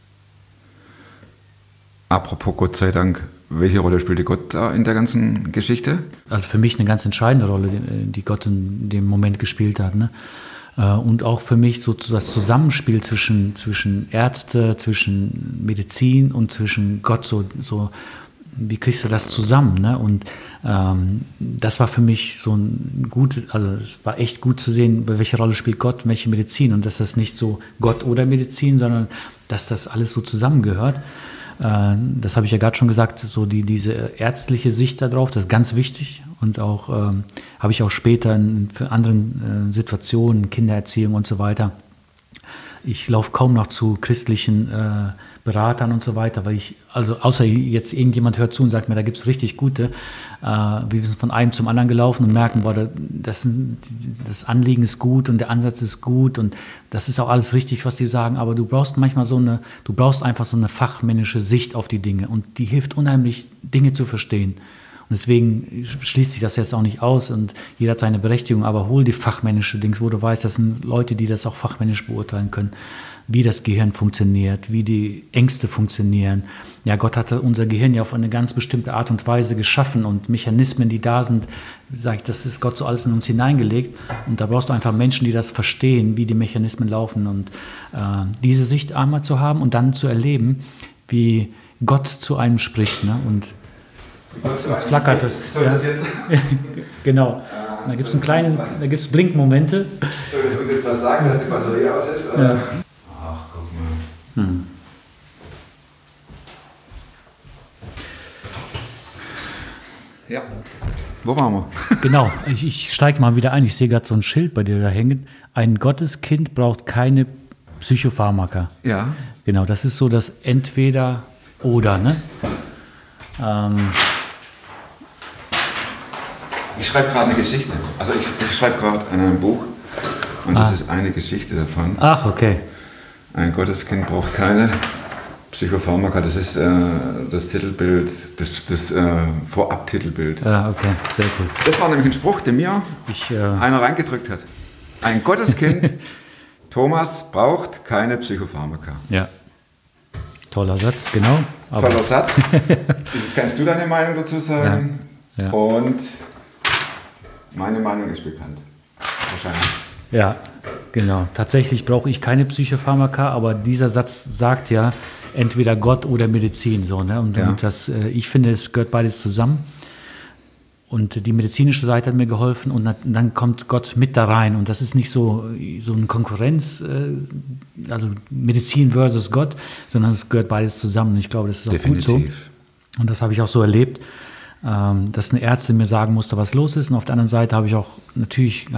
Apropos Gott sei Dank, welche Rolle spielte Gott da in der ganzen Geschichte? Also für mich eine ganz entscheidende Rolle, die Gott in dem Moment gespielt hat. Ne? Und auch für mich so das Zusammenspiel zwischen Ärzte, zwischen Medizin und zwischen Gott, so wie kriegst du das zusammen? Ne? Und das war für mich so ein gutes, also es war echt gut zu sehen, welche Rolle spielt Gott, welche Medizin. Und dass das nicht so Gott oder Medizin, sondern dass das alles so zusammengehört. Das habe ich ja gerade schon gesagt, so diese ärztliche Sicht darauf, das ist ganz wichtig. Und auch habe ich auch später in anderen Situationen, Kindererziehung und so weiter. Ich laufe kaum noch zu christlichen Beratern und so weiter, weil also außer jetzt irgendjemand hört zu und sagt mir, da gibt es richtig gute, wir sind von einem zum anderen gelaufen und merken, boah, das Anliegen ist gut und der Ansatz ist gut und das ist auch alles richtig, was die sagen, aber du brauchst manchmal du brauchst einfach so eine fachmännische Sicht auf die Dinge und die hilft unheimlich, Dinge zu verstehen. Und deswegen schließt sich das jetzt auch nicht aus und jeder hat seine Berechtigung, aber hol die fachmännische Dings, wo du weißt, das sind Leute, die das auch fachmännisch beurteilen können, wie das Gehirn funktioniert, wie die Ängste funktionieren. Ja, Gott hatte unser Gehirn ja auf eine ganz bestimmte Art und Weise geschaffen und Mechanismen, die da sind, sage ich, das ist Gott so alles in uns hineingelegt und da brauchst du einfach Menschen, die das verstehen, wie die Mechanismen laufen und diese Sicht einmal zu haben und dann zu erleben, wie Gott zu einem spricht, ne? Und jetzt flackert es. Soll das jetzt? Genau. Da gibt es Blinkmomente. Soll das uns jetzt was sagen, dass die Batterie aus ist? Oder? Ja. Ach, guck mal. Ja. Wo waren wir? Genau, ich steige mal wieder ein. Ich sehe gerade so ein Schild bei dir da hängen. Ein Gotteskind braucht keine Psychopharmaka. Ja. Genau, das ist so das Entweder-Oder, ne? Ich schreibe gerade eine Geschichte. Also ich schreibe gerade an einem Buch und das ist eine Geschichte davon. Ach, okay. Ein Gotteskind braucht keine Psychopharmaka. Das ist das Titelbild, das Vorabtitelbild. Ja, okay, sehr gut. Das war nämlich ein Spruch, den mir einer reingedrückt hat. Ein Gotteskind, Thomas, braucht keine Psychopharmaka. Ja. Toller Satz, genau. Toller Satz. Jetzt kannst du deine Meinung dazu sagen. Ja. Und meine Meinung ist bekannt. Wahrscheinlich. Ja, genau. Tatsächlich brauche ich keine Psychopharmaka, aber dieser Satz sagt ja entweder Gott oder Medizin. So, ne? Und das, ich finde, es gehört beides zusammen. Und die medizinische Seite hat mir geholfen und dann kommt Gott mit da rein. Und das ist nicht so eine Konkurrenz, also Medizin versus Gott, sondern es gehört beides zusammen. Und ich glaube, das ist auch definitiv gut so. Und das habe ich auch so erlebt, dass eine Ärztin mir sagen musste, was los ist. Und auf der anderen Seite habe ich auch natürlich,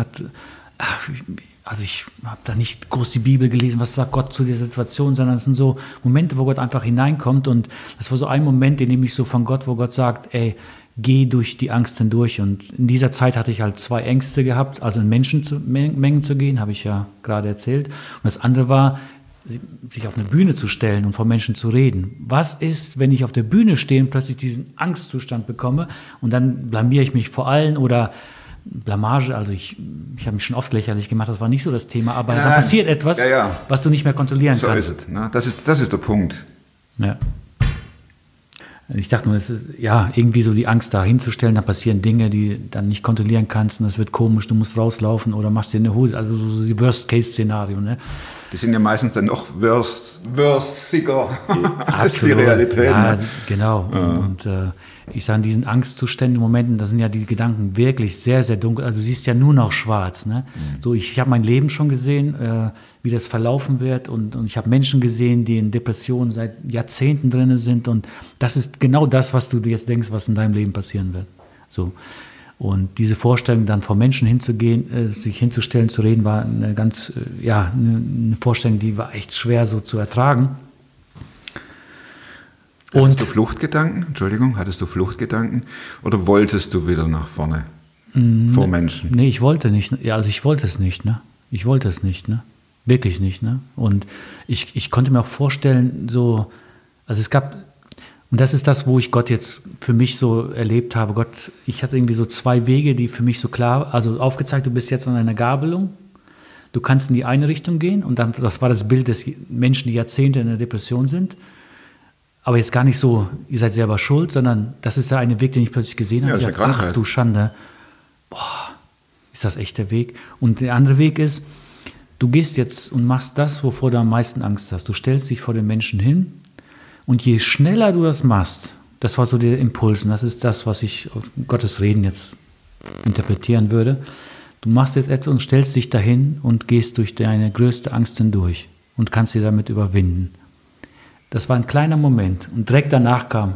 ich habe da nicht groß die Bibel gelesen, was sagt Gott zu der Situation, sondern es sind so Momente, wo Gott einfach hineinkommt. Und das war so ein Moment, den nehme ich so von Gott, wo Gott sagt, ey, geh durch die Angst hindurch. Und in dieser Zeit hatte ich halt 2 Ängste gehabt, also in Menschenmengen zu gehen, habe ich ja gerade erzählt. Und das andere war, sich auf eine Bühne zu stellen und vor Menschen zu reden. Was ist, wenn ich auf der Bühne stehe und plötzlich diesen Angstzustand bekomme und dann blamiere ich mich vor allen oder Blamage, also ich habe mich schon oft lächerlich gemacht, das war nicht so das Thema, aber da passiert etwas, was du nicht mehr kontrollieren kannst. So ist es, ne? Das ist der Punkt. Ja. Ich dachte nur, es ist irgendwie so die Angst, da hinzustellen, da passieren Dinge, die dann nicht kontrollieren kannst und das wird komisch, du musst rauslaufen oder machst dir eine Hose, also so die Worst-Case-Szenario. Ne? Die sind ja meistens dann noch wörsiger als die Absolut. Realität. Ja, Ne? genau. Und ich sage, in diesen Angstzuständen, Momenten, da sind ja die Gedanken wirklich sehr, sehr dunkel. Also du siehst ja nur noch schwarz. Ne? So, ich habe mein Leben schon gesehen, wie das verlaufen wird. Und ich habe Menschen gesehen, die in Depressionen seit Jahrzehnten drin sind. Und das ist genau das, was du dir jetzt denkst, was in deinem Leben passieren wird. So. Und diese Vorstellung, dann vor Menschen hinzugehen, sich hinzustellen, zu reden, war eine ganz, eine Vorstellung, die war echt schwer so zu ertragen. Hattest du Fluchtgedanken? Entschuldigung, hattest du Fluchtgedanken? Oder wolltest du wieder nach vorne vor Menschen? Nee, ich wollte nicht. Ja, also ich wollte es nicht, ne? Ich wollte es nicht, ne? Wirklich nicht, ne? Und ich konnte mir auch vorstellen, so, also es gab, und das ist das, wo ich Gott jetzt für mich so erlebt habe. Gott, ich hatte irgendwie so 2 Wege, die für mich so klar, also aufgezeigt, du bist jetzt an einer Gabelung. Du kannst in die eine Richtung gehen und dann, das war das Bild des Menschen, die Jahrzehnte in der Depression sind. Aber jetzt gar nicht so, ihr seid selber schuld, sondern das ist der eine Weg, den ich plötzlich gesehen habe. Ja, das ist eine Krankheit. Ach du Schande, boah, ist das echt der Weg? Und der andere Weg ist, du gehst jetzt und machst das, wovor du am meisten Angst hast. Du stellst dich vor den Menschen hin und je schneller du das machst, das war so der Impuls und das ist das, was ich auf Gottes Reden jetzt interpretieren würde. Du machst jetzt etwas und stellst dich dahin und gehst durch deine größte Angst hindurch und kannst sie damit überwinden. Das war ein kleiner Moment und direkt danach kam,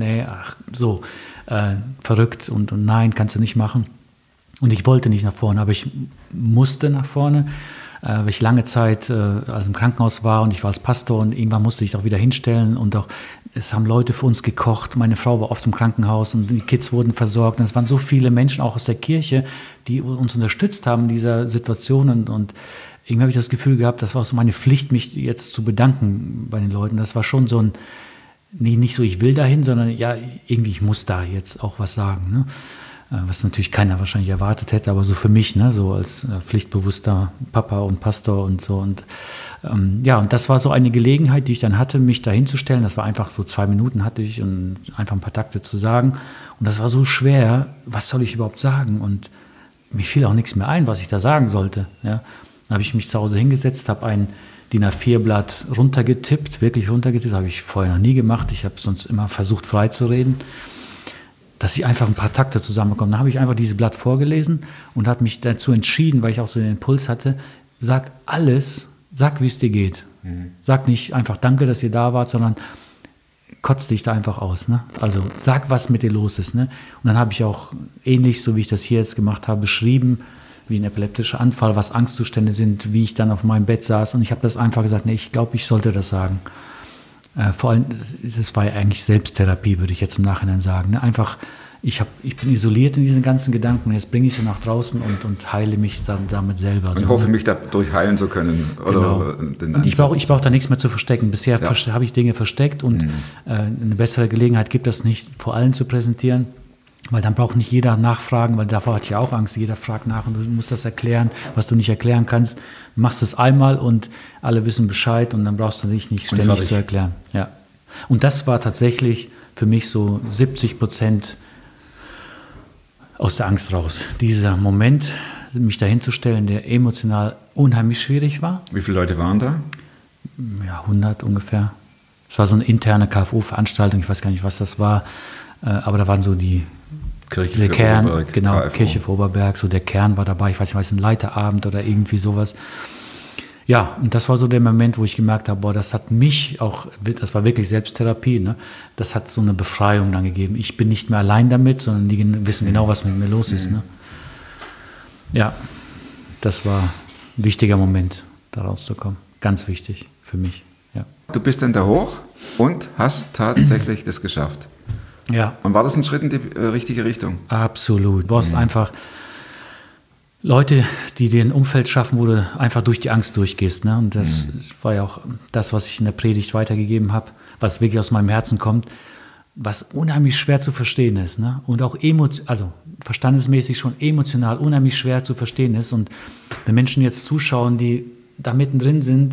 verrückt und nein, kannst du nicht machen. Und ich wollte nicht nach vorne, aber ich musste nach vorne, weil ich lange Zeit also im Krankenhaus war und ich war als Pastor und irgendwann musste ich auch wieder hinstellen und auch, es haben Leute für uns gekocht, meine Frau war oft im Krankenhaus und die Kids wurden versorgt und es waren so viele Menschen auch aus der Kirche, die uns unterstützt haben in dieser Situation und irgendwie habe ich das Gefühl gehabt, das war so meine Pflicht, mich jetzt zu bedanken bei den Leuten. Das war schon so ein, nicht so, ich will dahin, sondern ja, irgendwie, ich muss da jetzt auch was sagen. Ne? Was natürlich keiner wahrscheinlich erwartet hätte, aber so für mich, ne? So als pflichtbewusster Papa und Pastor und so. Und und das war so eine Gelegenheit, die ich dann hatte, mich da hinzustellen. Das war einfach so 2 Minuten hatte ich und einfach ein paar Takte zu sagen. Und das war so schwer, was soll ich überhaupt sagen? Und mir fiel auch nichts mehr ein, was ich da sagen sollte. Ja? Dann habe ich mich zu Hause hingesetzt, habe ein DIN A4-Blatt runtergetippt, wirklich runtergetippt, habe ich vorher noch nie gemacht. Ich habe sonst immer versucht, frei zu reden, dass ich einfach ein paar Takte zusammenbekomme. Dann habe ich einfach dieses Blatt vorgelesen und habe mich dazu entschieden, weil ich auch so den Impuls hatte, sag alles, sag, wie es dir geht. Sag nicht einfach Danke, dass ihr da wart, sondern kotz dich da einfach aus. Ne? Also sag, was mit dir los ist. Ne? Und dann habe ich auch ähnlich, so wie ich das hier jetzt gemacht habe, beschrieben, wie ein epileptischer Anfall, was Angstzustände sind, wie ich dann auf meinem Bett saß. Und ich habe das einfach gesagt, nee, ich glaube, ich sollte das sagen. Vor allem, das war ja eigentlich Selbsttherapie, würde ich jetzt im Nachhinein sagen. Ne? Einfach, ich bin isoliert in diesen ganzen Gedanken und jetzt bringe ich sie nach draußen und heile mich dann damit selber. Und hoffe, mich dadurch heilen zu können. Oder genau. Den und ich brauche da nichts mehr zu verstecken. Bisher habe ich Dinge versteckt und eine bessere Gelegenheit gibt es nicht, vor allen zu präsentieren. Weil dann braucht nicht jeder nachfragen, weil davor hatte ich ja auch Angst, jeder fragt nach und du musst das erklären, was du nicht erklären kannst. Du machst es einmal und alle wissen Bescheid und dann brauchst du dich nicht ständig zu erklären. Ja. Und das war tatsächlich für mich so 70% aus der Angst raus. Dieser Moment, mich dahin zu stellen, der emotional unheimlich schwierig war. Wie viele Leute waren da? Ja, 100 ungefähr. Es war so eine interne KFO-Veranstaltung, ich weiß gar nicht, was das war, aber da waren so der Kern, Oberberg, genau, KFO. Kirche für Oberberg, so der Kern war dabei, ich weiß nicht, ein Leiterabend oder irgendwie sowas. Ja, und das war so der Moment, wo ich gemerkt habe, boah, das hat mich auch, das war wirklich Selbsttherapie, ne? Das hat so eine Befreiung dann gegeben. Ich bin nicht mehr allein damit, sondern die wissen genau, was mit mir los ist. Ne? Ja, das war ein wichtiger Moment, da rauszukommen. Ganz wichtig für mich, ja. Du bist dann da hoch und hast tatsächlich das geschafft. Ja. Und war das ein Schritt in die richtige Richtung? Absolut. Du brauchst einfach Leute, die dir ein Umfeld schaffen, wo du einfach durch die Angst durchgehst. Ne? Und das war ja auch das, was ich in der Predigt weitergegeben habe, was wirklich aus meinem Herzen kommt, was unheimlich schwer zu verstehen ist. Ne? Und auch verstandesmäßig schon emotional unheimlich schwer zu verstehen ist. Und wenn Menschen jetzt zuschauen, die da mittendrin sind,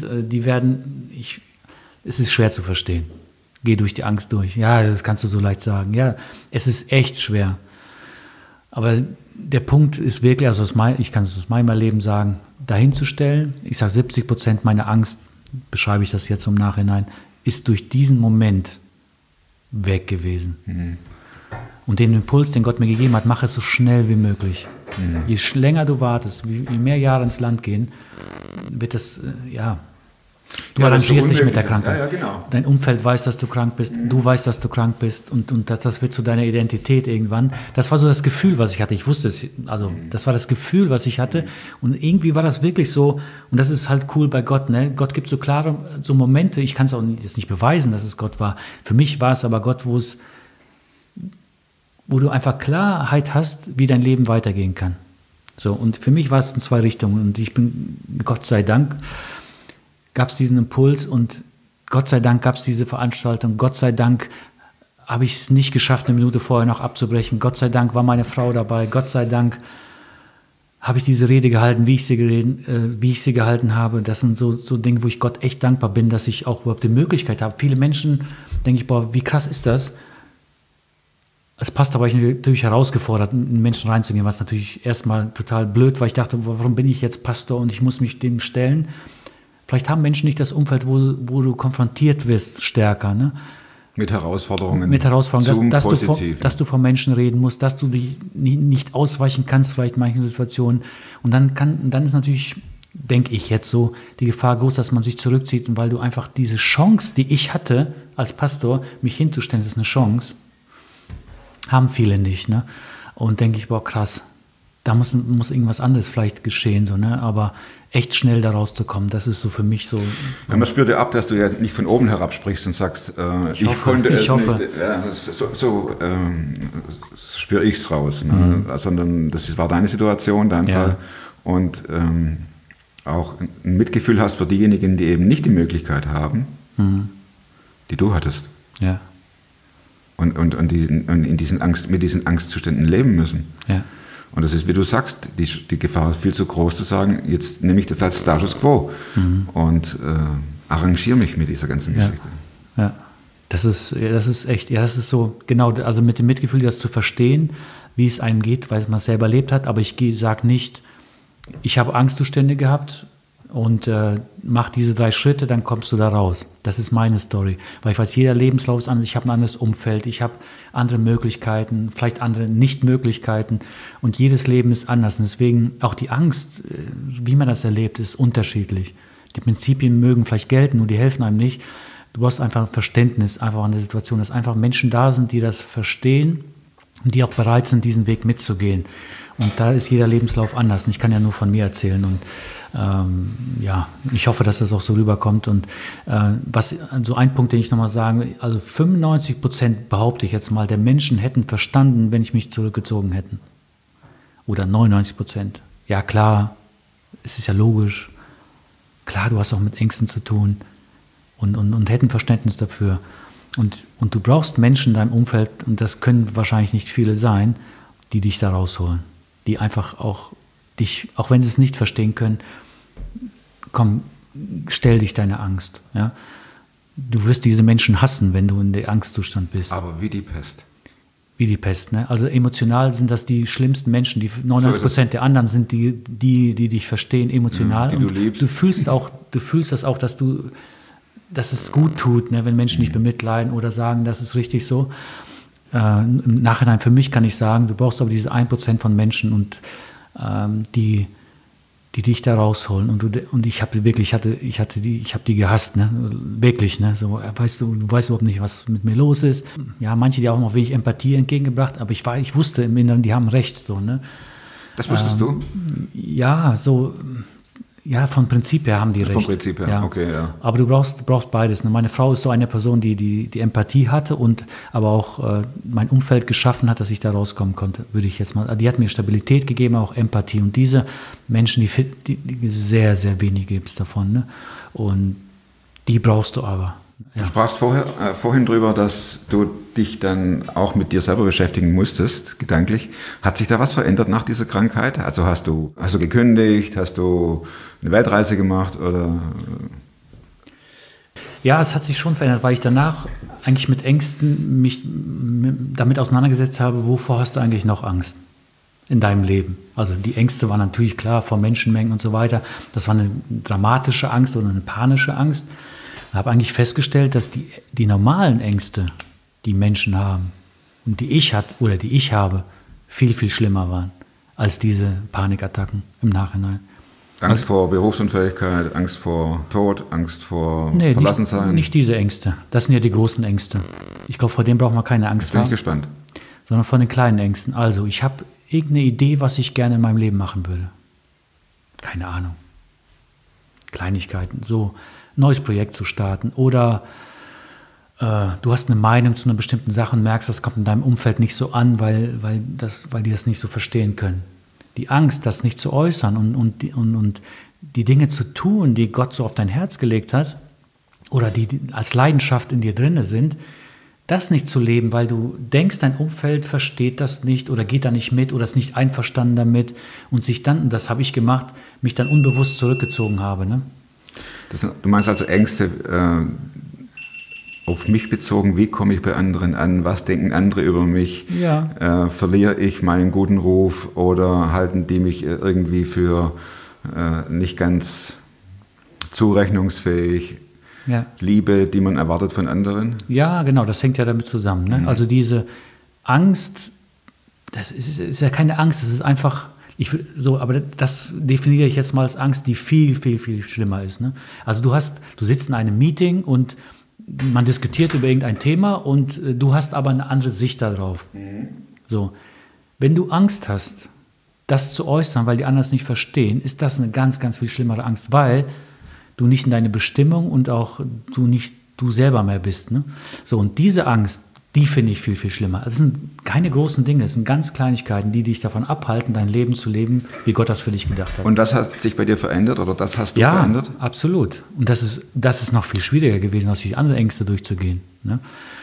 es ist schwer zu verstehen. Geh durch die Angst durch. Ja, das kannst du so leicht sagen. Ja, es ist echt schwer. Aber der Punkt ist wirklich, ich kann es aus meinem Leben sagen, dahin zu stellen. Ich sage 70% meiner Angst, beschreibe ich das jetzt im Nachhinein, ist durch diesen Moment weg gewesen. Und den Impuls, den Gott mir gegeben hat, mach es so schnell wie möglich. Je länger du wartest, je mehr Jahre ins Land gehen, wird das, du arrangierst dich mit der Krankheit. Ja, genau. Dein Umfeld weiß, dass du krank bist, du weißt, dass du krank bist und das wird zu deiner Identität irgendwann. Das war so das Gefühl, was ich hatte. Ich wusste es, also das war das Gefühl, was ich hatte und irgendwie war das wirklich so und das ist halt cool bei Gott. Ne? Gott gibt so klare so Momente, ich kann es auch jetzt nicht beweisen, dass es Gott war. Für mich war es aber Gott, wo du einfach Klarheit hast, wie dein Leben weitergehen kann. So, und für mich war es in 2 Richtungen und ich bin, Gott sei Dank, gab es diesen Impuls und Gott sei Dank gab es diese Veranstaltung, Gott sei Dank habe ich es nicht geschafft, 1 Minute vorher noch abzubrechen, Gott sei Dank war meine Frau dabei, Gott sei Dank habe ich diese Rede gehalten, wie ich sie gehalten habe. Das sind so Dinge, wo ich Gott echt dankbar bin, dass ich auch überhaupt die Möglichkeit habe. Viele Menschen denke ich, boah, wie krass ist das? Als Pastor war ich natürlich herausgefordert, in Menschen reinzugehen, was natürlich erstmal total blöd war. Ich dachte, warum bin ich jetzt Pastor und ich muss mich dem stellen? Vielleicht haben Menschen nicht das Umfeld, wo du konfrontiert wirst, stärker. Ne? Mit Herausforderungen. Dass du vor Menschen reden musst, dass du dich nicht ausweichen kannst, vielleicht in manchen Situationen. Und dann ist natürlich, denke ich jetzt so, die Gefahr groß, dass man sich zurückzieht, weil du einfach diese Chance, die ich hatte als Pastor, mich hinzustellen, das ist eine Chance, haben viele nicht. Ne? Und denke ich, boah, krass, da muss irgendwas anderes vielleicht geschehen. So, ne? Aber echt schnell da rauszukommen, das ist so für mich so. Ja, man spürt ja ab, dass du ja nicht von oben herab sprichst und sagst, ich konnte es nicht. Ja, so spüre ich es raus. Ne? Sondern das war deine Situation, dein Fall. Und auch ein Mitgefühl hast für diejenigen, die eben nicht die Möglichkeit haben, die du hattest. Ja. Und mit diesen Angstzuständen leben müssen. Ja. Und das ist, wie du sagst, die Gefahr ist viel zu groß zu sagen, jetzt nehme ich das als Status Quo und arrangiere mich mit dieser ganzen Geschichte. Ja, das ist echt, das ist so, genau, also mit dem Mitgefühl, das zu verstehen, wie es einem geht, weil man es selber erlebt hat, aber ich sage nicht, ich habe Angstzustände gehabt und mach diese 3 Schritte, dann kommst du da raus. Das ist meine Story, weil ich weiß, jeder Lebenslauf ist anders, ich habe ein anderes Umfeld, ich habe andere Möglichkeiten, vielleicht andere Nichtmöglichkeiten und jedes Leben ist anders und deswegen auch die Angst, wie man das erlebt, ist unterschiedlich. Die Prinzipien mögen vielleicht gelten, nur die helfen einem nicht. Du brauchst einfach Verständnis einfach an der Situation, dass einfach Menschen da sind, die das verstehen und die auch bereit sind, diesen Weg mitzugehen. Und da ist jeder Lebenslauf anders. Und ich kann ja nur von mir erzählen. Und ich hoffe, dass das auch so rüberkommt. Und so ein Punkt, den ich nochmal sagen, also 95% behaupte ich jetzt mal, der Menschen hätten verstanden, wenn ich mich zurückgezogen hätte. Oder 99%. Ja klar, es ist ja logisch. Klar, du hast auch mit Ängsten zu tun. Und hätten Verständnis dafür. Und du brauchst Menschen in deinem Umfeld, und das können wahrscheinlich nicht viele sein, die dich da rausholen. Die einfach auch dich, auch wenn sie es nicht verstehen können, komm, stell dich deine Angst. Ja? Du wirst diese Menschen hassen, wenn du in der Angstzustand bist. Aber wie die Pest. Wie die Pest, ne? Also emotional sind das die schlimmsten Menschen. Die 99% der anderen sind die dich verstehen, emotional. Die du liebst. Du fühlst das auch, dass es gut tut, ne? Wenn Menschen dich bemitleiden oder sagen, das ist richtig so. Im Nachhinein für mich kann ich sagen, du brauchst aber diese 1% von Menschen und die dich da rausholen und ich habe wirklich, ich habe die gehasst, ne, wirklich, ne, so, du weißt überhaupt nicht, was mit mir los ist. Ja, manche, die auch noch wenig Empathie entgegengebracht, aber ich wusste im Inneren, die haben recht, so, ne. Das wusstest du? Ja, so. Ja, vom Prinzip her haben die recht. Vom Prinzip her, ja. Okay, ja. Aber du brauchst beides. Ne? Meine Frau ist so eine Person, die Empathie hatte und aber auch mein Umfeld geschaffen hat, dass ich da rauskommen konnte, würde ich jetzt mal. Die hat mir Stabilität gegeben, auch Empathie. Und diese Menschen, die sehr, sehr wenig gibt es davon. Ne? Und die brauchst du aber. Ja. Du sprachst vorhin drüber, dass du dich dann auch mit dir selber beschäftigen musstest, gedanklich. Hat sich da was verändert nach dieser Krankheit? Also hast du gekündigt, hast du eine Weltreise gemacht oder? Ja, es hat sich schon verändert, weil ich danach eigentlich mit Ängsten mich damit auseinandergesetzt habe, wovor hast du eigentlich noch Angst? in deinem Leben? Also die Ängste waren natürlich klar vor Menschenmengen und so weiter. Das war eine dramatische Angst oder eine panische Angst. Ich habe eigentlich festgestellt, dass die normalen Ängste, die Menschen haben und die ich habe, viel, viel schlimmer waren als diese Panikattacken im Nachhinein. Angst vor Berufsunfähigkeit, Angst vor Tod, Angst vor Nee, Verlassensein. nicht diese Ängste. Das sind ja die großen Ängste. Ich glaube, vor denen braucht man keine Angst Jetzt bin ich haben, gespannt. sondern von den kleinen Ängsten. Also, ich habe irgendeine Idee, was ich gerne in meinem Leben machen würde. Keine Ahnung. Kleinigkeiten, so ein neues Projekt zu starten oder du hast eine Meinung zu einer bestimmten Sache und merkst, das kommt in deinem Umfeld nicht so an, weil die das nicht so verstehen können. Die Angst, das nicht zu äußern und die Dinge zu tun, die Gott so auf dein Herz gelegt hat oder die als Leidenschaft in dir drinne sind, das nicht zu leben, weil du denkst, dein Umfeld versteht das nicht oder geht da nicht mit oder ist nicht einverstanden damit und sich dann, und das habe ich gemacht, mich dann unbewusst zurückgezogen habe. Ne? Du meinst also Ängste auf mich bezogen, wie komme ich bei anderen an, was denken andere über mich, Ja. Verliere ich meinen guten Ruf oder halten die mich irgendwie für nicht ganz zurechnungsfähig, Ja. Liebe, die man erwartet von anderen? Ja, genau, das hängt ja damit zusammen. Ne? Also diese Angst, das ist ja keine Angst, es ist einfach, aber das definiere ich jetzt mal als Angst, die viel, viel, viel schlimmer ist. Ne? Also du sitzt in einem Meeting und man diskutiert über irgendein Thema und du hast aber eine andere Sicht darauf. So, wenn du Angst hast, das zu äußern, weil die anderen es nicht verstehen, ist das eine ganz, ganz viel schlimmere Angst, weil du nicht in deine Bestimmung und auch du nicht du selber mehr bist. Ne? So, und diese Angst, die finde ich viel, viel schlimmer. Es sind keine großen Dinge, es sind ganz Kleinigkeiten, die dich davon abhalten, dein Leben zu leben, wie Gott das für dich gedacht hat. Und das hat sich bei dir verändert oder das hast du Ja, verändert? absolut. Und das ist noch viel schwieriger gewesen, als durch andere Ängste durchzugehen. Ne?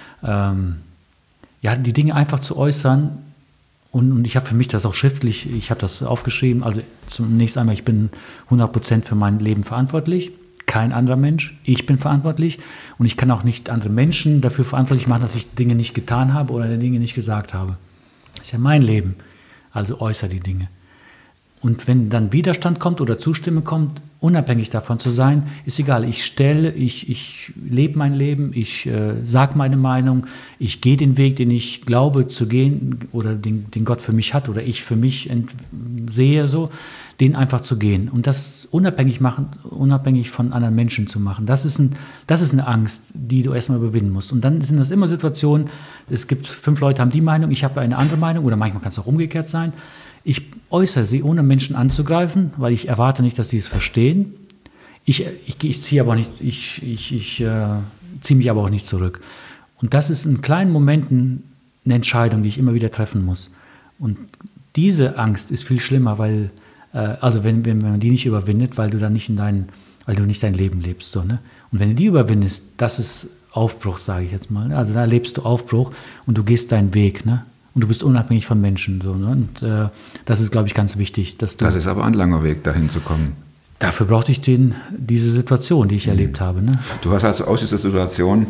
Die Dinge einfach zu äußern. Und ich habe für mich das auch schriftlich, ich habe das aufgeschrieben. Also zunächst einmal, ich bin 100% für mein Leben verantwortlich. Kein anderer Mensch. Ich bin verantwortlich. Und ich kann auch nicht andere Menschen dafür verantwortlich machen, dass ich Dinge nicht getan habe oder Dinge nicht gesagt habe. Das ist ja mein Leben. Also äußere die Dinge. Und wenn dann Widerstand kommt oder Zustimmung kommt, unabhängig davon zu sein, ist egal. Ich lebe mein Leben, ich sage meine Meinung, ich gehe den Weg, den ich glaube zu gehen oder den Gott für mich hat oder ich für mich sehe, so, den einfach zu gehen. Und das unabhängig von anderen Menschen zu machen. Das ist eine Angst, die du erstmal überwinden musst. Und dann sind das immer Situationen, es gibt 5 Leute, haben die Meinung, ich habe eine andere Meinung oder manchmal kann es auch umgekehrt sein. Ich äußere sie, ohne Menschen anzugreifen, weil ich erwarte nicht, dass sie es verstehen. Ich ziehe mich aber auch nicht zurück. Und das ist in kleinen Momenten eine Entscheidung, die ich immer wieder treffen muss. Und diese Angst ist viel schlimmer, weil, wenn man die nicht überwindet, weil du nicht dein Leben lebst. So, ne? Und wenn du die überwindest, das ist Aufbruch, sage ich jetzt mal. Also da lebst du Aufbruch und du gehst deinen Weg, ne? Und du bist unabhängig von Menschen. So, ne? Und das ist, glaube ich, ganz wichtig. Das ist aber ein langer Weg, dahin zu kommen. Dafür brauchte ich diese Situation, die ich erlebt habe. Ne? Du hast also aus dieser Situation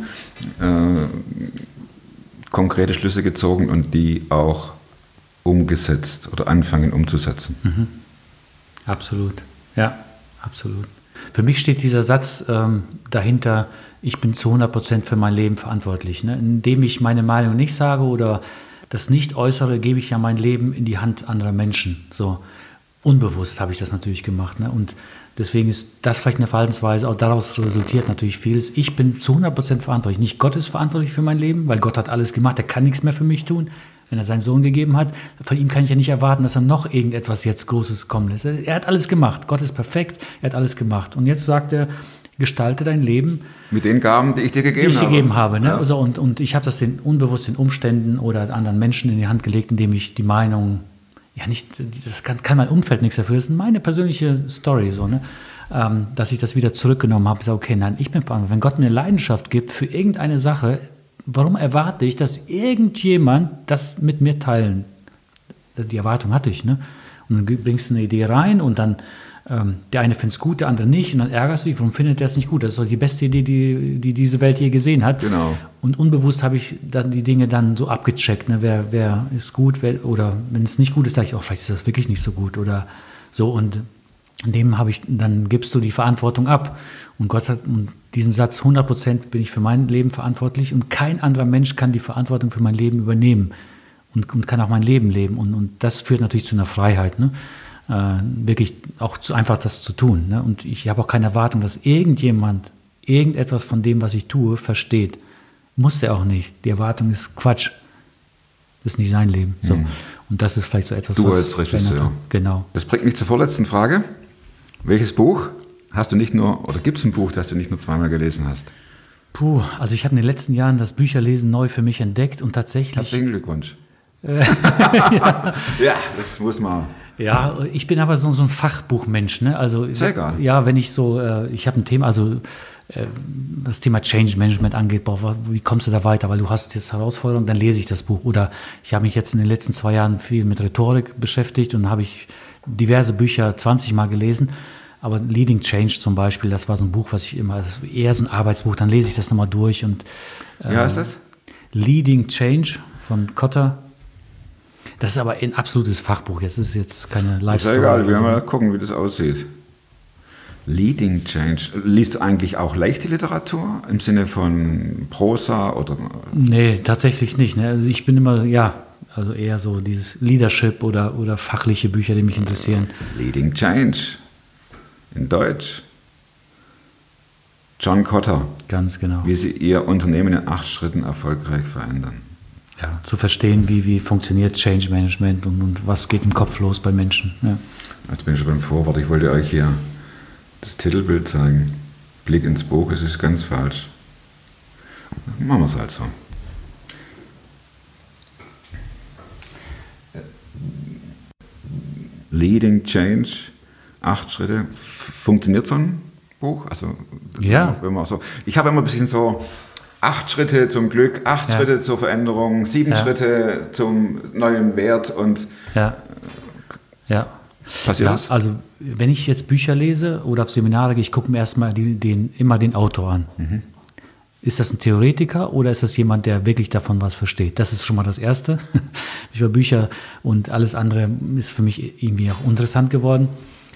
konkrete Schlüsse gezogen und die auch umgesetzt oder anfangen umzusetzen. Mhm. Absolut. Ja, absolut. Für mich steht dieser Satz dahinter, ich bin zu 100% für mein Leben verantwortlich. Ne? Indem ich meine Meinung nicht sage oder das nicht äußere, gebe ich ja mein Leben in die Hand anderer Menschen. So unbewusst habe ich das natürlich gemacht. Ne? Und deswegen ist das vielleicht eine Verhaltensweise, auch daraus resultiert natürlich vieles. Ich bin zu 100% verantwortlich. Nicht Gott ist verantwortlich für mein Leben, weil Gott hat alles gemacht, er kann nichts mehr für mich tun. Wenn er seinen Sohn gegeben hat, von ihm kann ich ja nicht erwarten, dass er noch irgendetwas jetzt Großes kommen lässt. Er hat alles gemacht. Gott ist perfekt, er hat alles gemacht. Und jetzt sagt er, gestalte dein Leben mit den Gaben, die ich dir gegeben habe. Ne? Ja. Also, und ich habe das unbewusst den Umständen oder anderen Menschen in die Hand gelegt, indem ich die Meinung, ja nicht, das kann mein Umfeld nichts dafür, das ist meine persönliche Story, so, ne? Dass ich das wieder zurückgenommen habe. Ich sage, okay, nein, ich bin verantwortlich. Wenn Gott mir eine Leidenschaft gibt für irgendeine Sache, warum erwarte ich, dass irgendjemand das mit mir teilen? Die Erwartung hatte ich, ne? Und dann bringst du eine Idee rein und dann Der eine findet es gut, der andere nicht und dann ärgerst du dich, warum findet der es nicht gut? Das ist doch die beste Idee, die diese Welt je gesehen hat. Genau. Und unbewusst habe ich dann die Dinge dann so abgecheckt, ne? Wer ist gut, oder wenn es nicht gut ist, dachte ich, vielleicht ist das wirklich nicht so gut oder so und dann gibst du die Verantwortung ab. Und Gott hat diesen Satz, 100% bin ich für mein Leben verantwortlich und kein anderer Mensch kann die Verantwortung für mein Leben übernehmen und kann auch mein Leben leben. Und das führt natürlich zu einer Freiheit, ne? Wirklich auch einfach das zu tun. Ne? Und ich habe auch keine Erwartung, dass irgendjemand irgendetwas von dem, was ich tue, versteht. Muss er auch nicht. Die Erwartung ist Quatsch. Das ist nicht sein Leben. So. Und das ist vielleicht so etwas, Du was als Regisseur. Genau. Das bringt mich zur vorletzten Frage. Welches Buch hast du nicht nur, oder gibt es ein Buch, das du nicht nur zweimal gelesen hast? Also ich habe in den letzten Jahren das Bücherlesen neu für mich entdeckt und tatsächlich... Herzlichen Glückwunsch. Ja, das muss man. Ja, ich bin aber so ein Fachbuchmensch, ne? Also sehr geil. Ja, wenn ich so, ich habe ein Thema, also das Thema Change Management angeht, wie kommst du da weiter? Weil du hast jetzt Herausforderungen, dann lese ich das Buch. Oder ich habe mich jetzt in den letzten 2 Jahren viel mit Rhetorik beschäftigt und habe ich diverse Bücher 20 Mal gelesen. Aber Leading Change zum Beispiel, das war so ein Buch, was ich immer, das ist eher so ein Arbeitsbuch, dann lese ich das nochmal durch. Und, wie heißt das? Leading Change von Kotter. Das ist aber ein absolutes Fachbuch. Jetzt ist jetzt keine Live-Story. Ist ja egal, wir werden mal gucken, wie das aussieht. Leading Change. Liest du eigentlich auch leichte Literatur im Sinne von Prosa oder? Nee, tatsächlich nicht. Ne? Also ich bin immer, also eher so dieses Leadership oder fachliche Bücher, die mich interessieren. Leading Change. In Deutsch. John Kotter. Ganz genau. Wie Sie Ihr Unternehmen in 8 Schritten erfolgreich verändern. Ja, zu verstehen, wie funktioniert Change Management und was geht im Kopf los bei Menschen. Ja. Jetzt bin ich schon beim Vorwort. Ich wollte euch hier das Titelbild zeigen. Blick ins Buch, es ist ganz falsch. Machen wir es halt so. Leading Change, 8 Schritte. Funktioniert so ein Buch? Also, ja. Wenn man so, ich habe immer ein bisschen so 8 Schritte zum Glück, 8 Schritte zur Veränderung, 7 Schritte zum neuen Wert und passiert das? Also wenn ich jetzt Bücher lese oder auf Seminare gehe, ich gucke mir erstmal immer den Autor an. Mhm. Ist das ein Theoretiker oder ist das jemand, der wirklich davon was versteht? Das ist schon mal das Erste. Über Bücher und alles andere ist für mich irgendwie auch interessant geworden.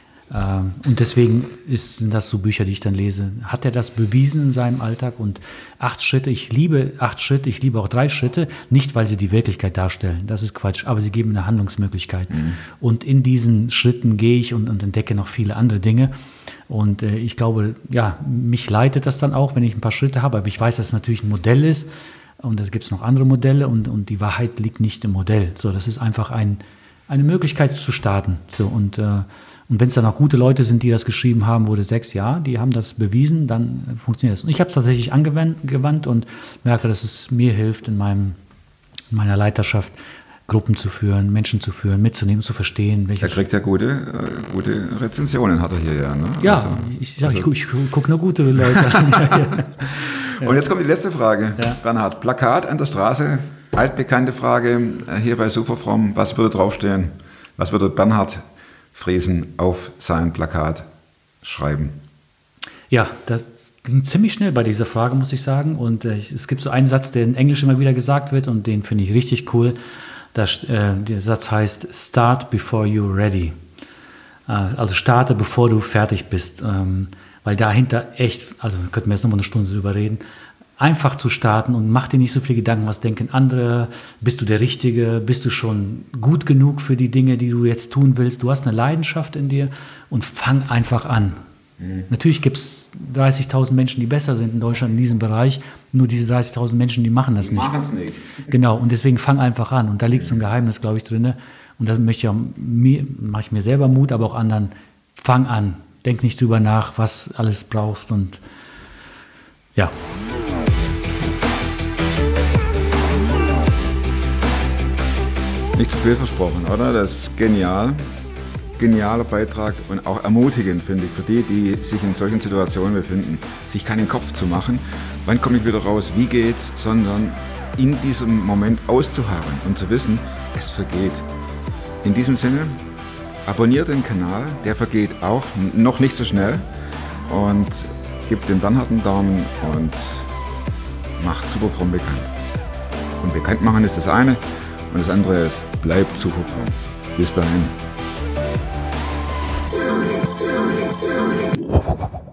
Und deswegen sind das so Bücher, die ich dann lese. Hat er das bewiesen in seinem Alltag? Und 8 Schritte, ich liebe 8 Schritte, ich liebe auch 3 Schritte, nicht weil sie die Wirklichkeit darstellen, das ist Quatsch, aber sie geben eine Handlungsmöglichkeit. Mhm. Und in diesen Schritten gehe ich und entdecke noch viele andere Dinge. Und ich glaube, mich leitet das dann auch, wenn ich ein paar Schritte habe, aber ich weiß, dass es natürlich ein Modell ist und es gibt noch andere Modelle und die Wahrheit liegt nicht im Modell. So, das ist einfach eine Möglichkeit zu starten. So, und wenn es dann auch gute Leute sind, die das geschrieben haben, wo du denkst, ja, die haben das bewiesen, dann funktioniert es. Und ich habe es tatsächlich angewandt und merke, dass es mir hilft, in meiner Leiterschaft Gruppen zu führen, Menschen zu führen, mitzunehmen, zu verstehen. Er kriegt ja gute Rezensionen, hat er hier ja. Ne? Ja, also, ich gucke nur gute Leute an. Und jetzt kommt die letzte Frage. Ja. Bernhard, Plakat an der Straße, altbekannte Frage hier bei Superfromm. Was würde draufstehen? Was würde Bernhard Friesen auf sein Plakat schreiben? Ja, das ging ziemlich schnell bei dieser Frage, muss ich sagen. Und es gibt so einen Satz, der in Englisch immer wieder gesagt wird und den finde ich richtig cool. Der Satz heißt, start before you're ready. Also starte, bevor du fertig bist. Weil dahinter echt, also wir könnten jetzt nochmal eine Stunde drüber reden, einfach zu starten und mach dir nicht so viel Gedanken, was denken andere, bist du der Richtige, bist du schon gut genug für die Dinge, die du jetzt tun willst. Du hast eine Leidenschaft in dir und fang einfach an. Mhm. Natürlich gibt es 30.000 Menschen, die besser sind in Deutschland in diesem Bereich, nur diese 30.000 Menschen, die machen das nicht. Die machen es nicht. Genau, und deswegen fang einfach an. Und da liegt so ein Geheimnis, glaube ich, drin. Und da mache ich mir selber Mut, aber auch anderen, fang an. Denk nicht drüber nach, was alles brauchst und ja. Nicht zu viel versprochen, oder? Das ist genial. Genialer Beitrag und auch ermutigend, finde ich, für die sich in solchen Situationen befinden, sich keinen Kopf zu machen, wann komme ich wieder raus, wie geht's, sondern in diesem Moment auszuharren und zu wissen, es vergeht. In diesem Sinne, abonniert den Kanal, der vergeht auch noch nicht so schnell. Und gebt dem Bernhard einen Daumen und macht Superfromm bekannt. Und bekannt machen ist das eine und das andere ist, bleibt superfromm. Bis dahin.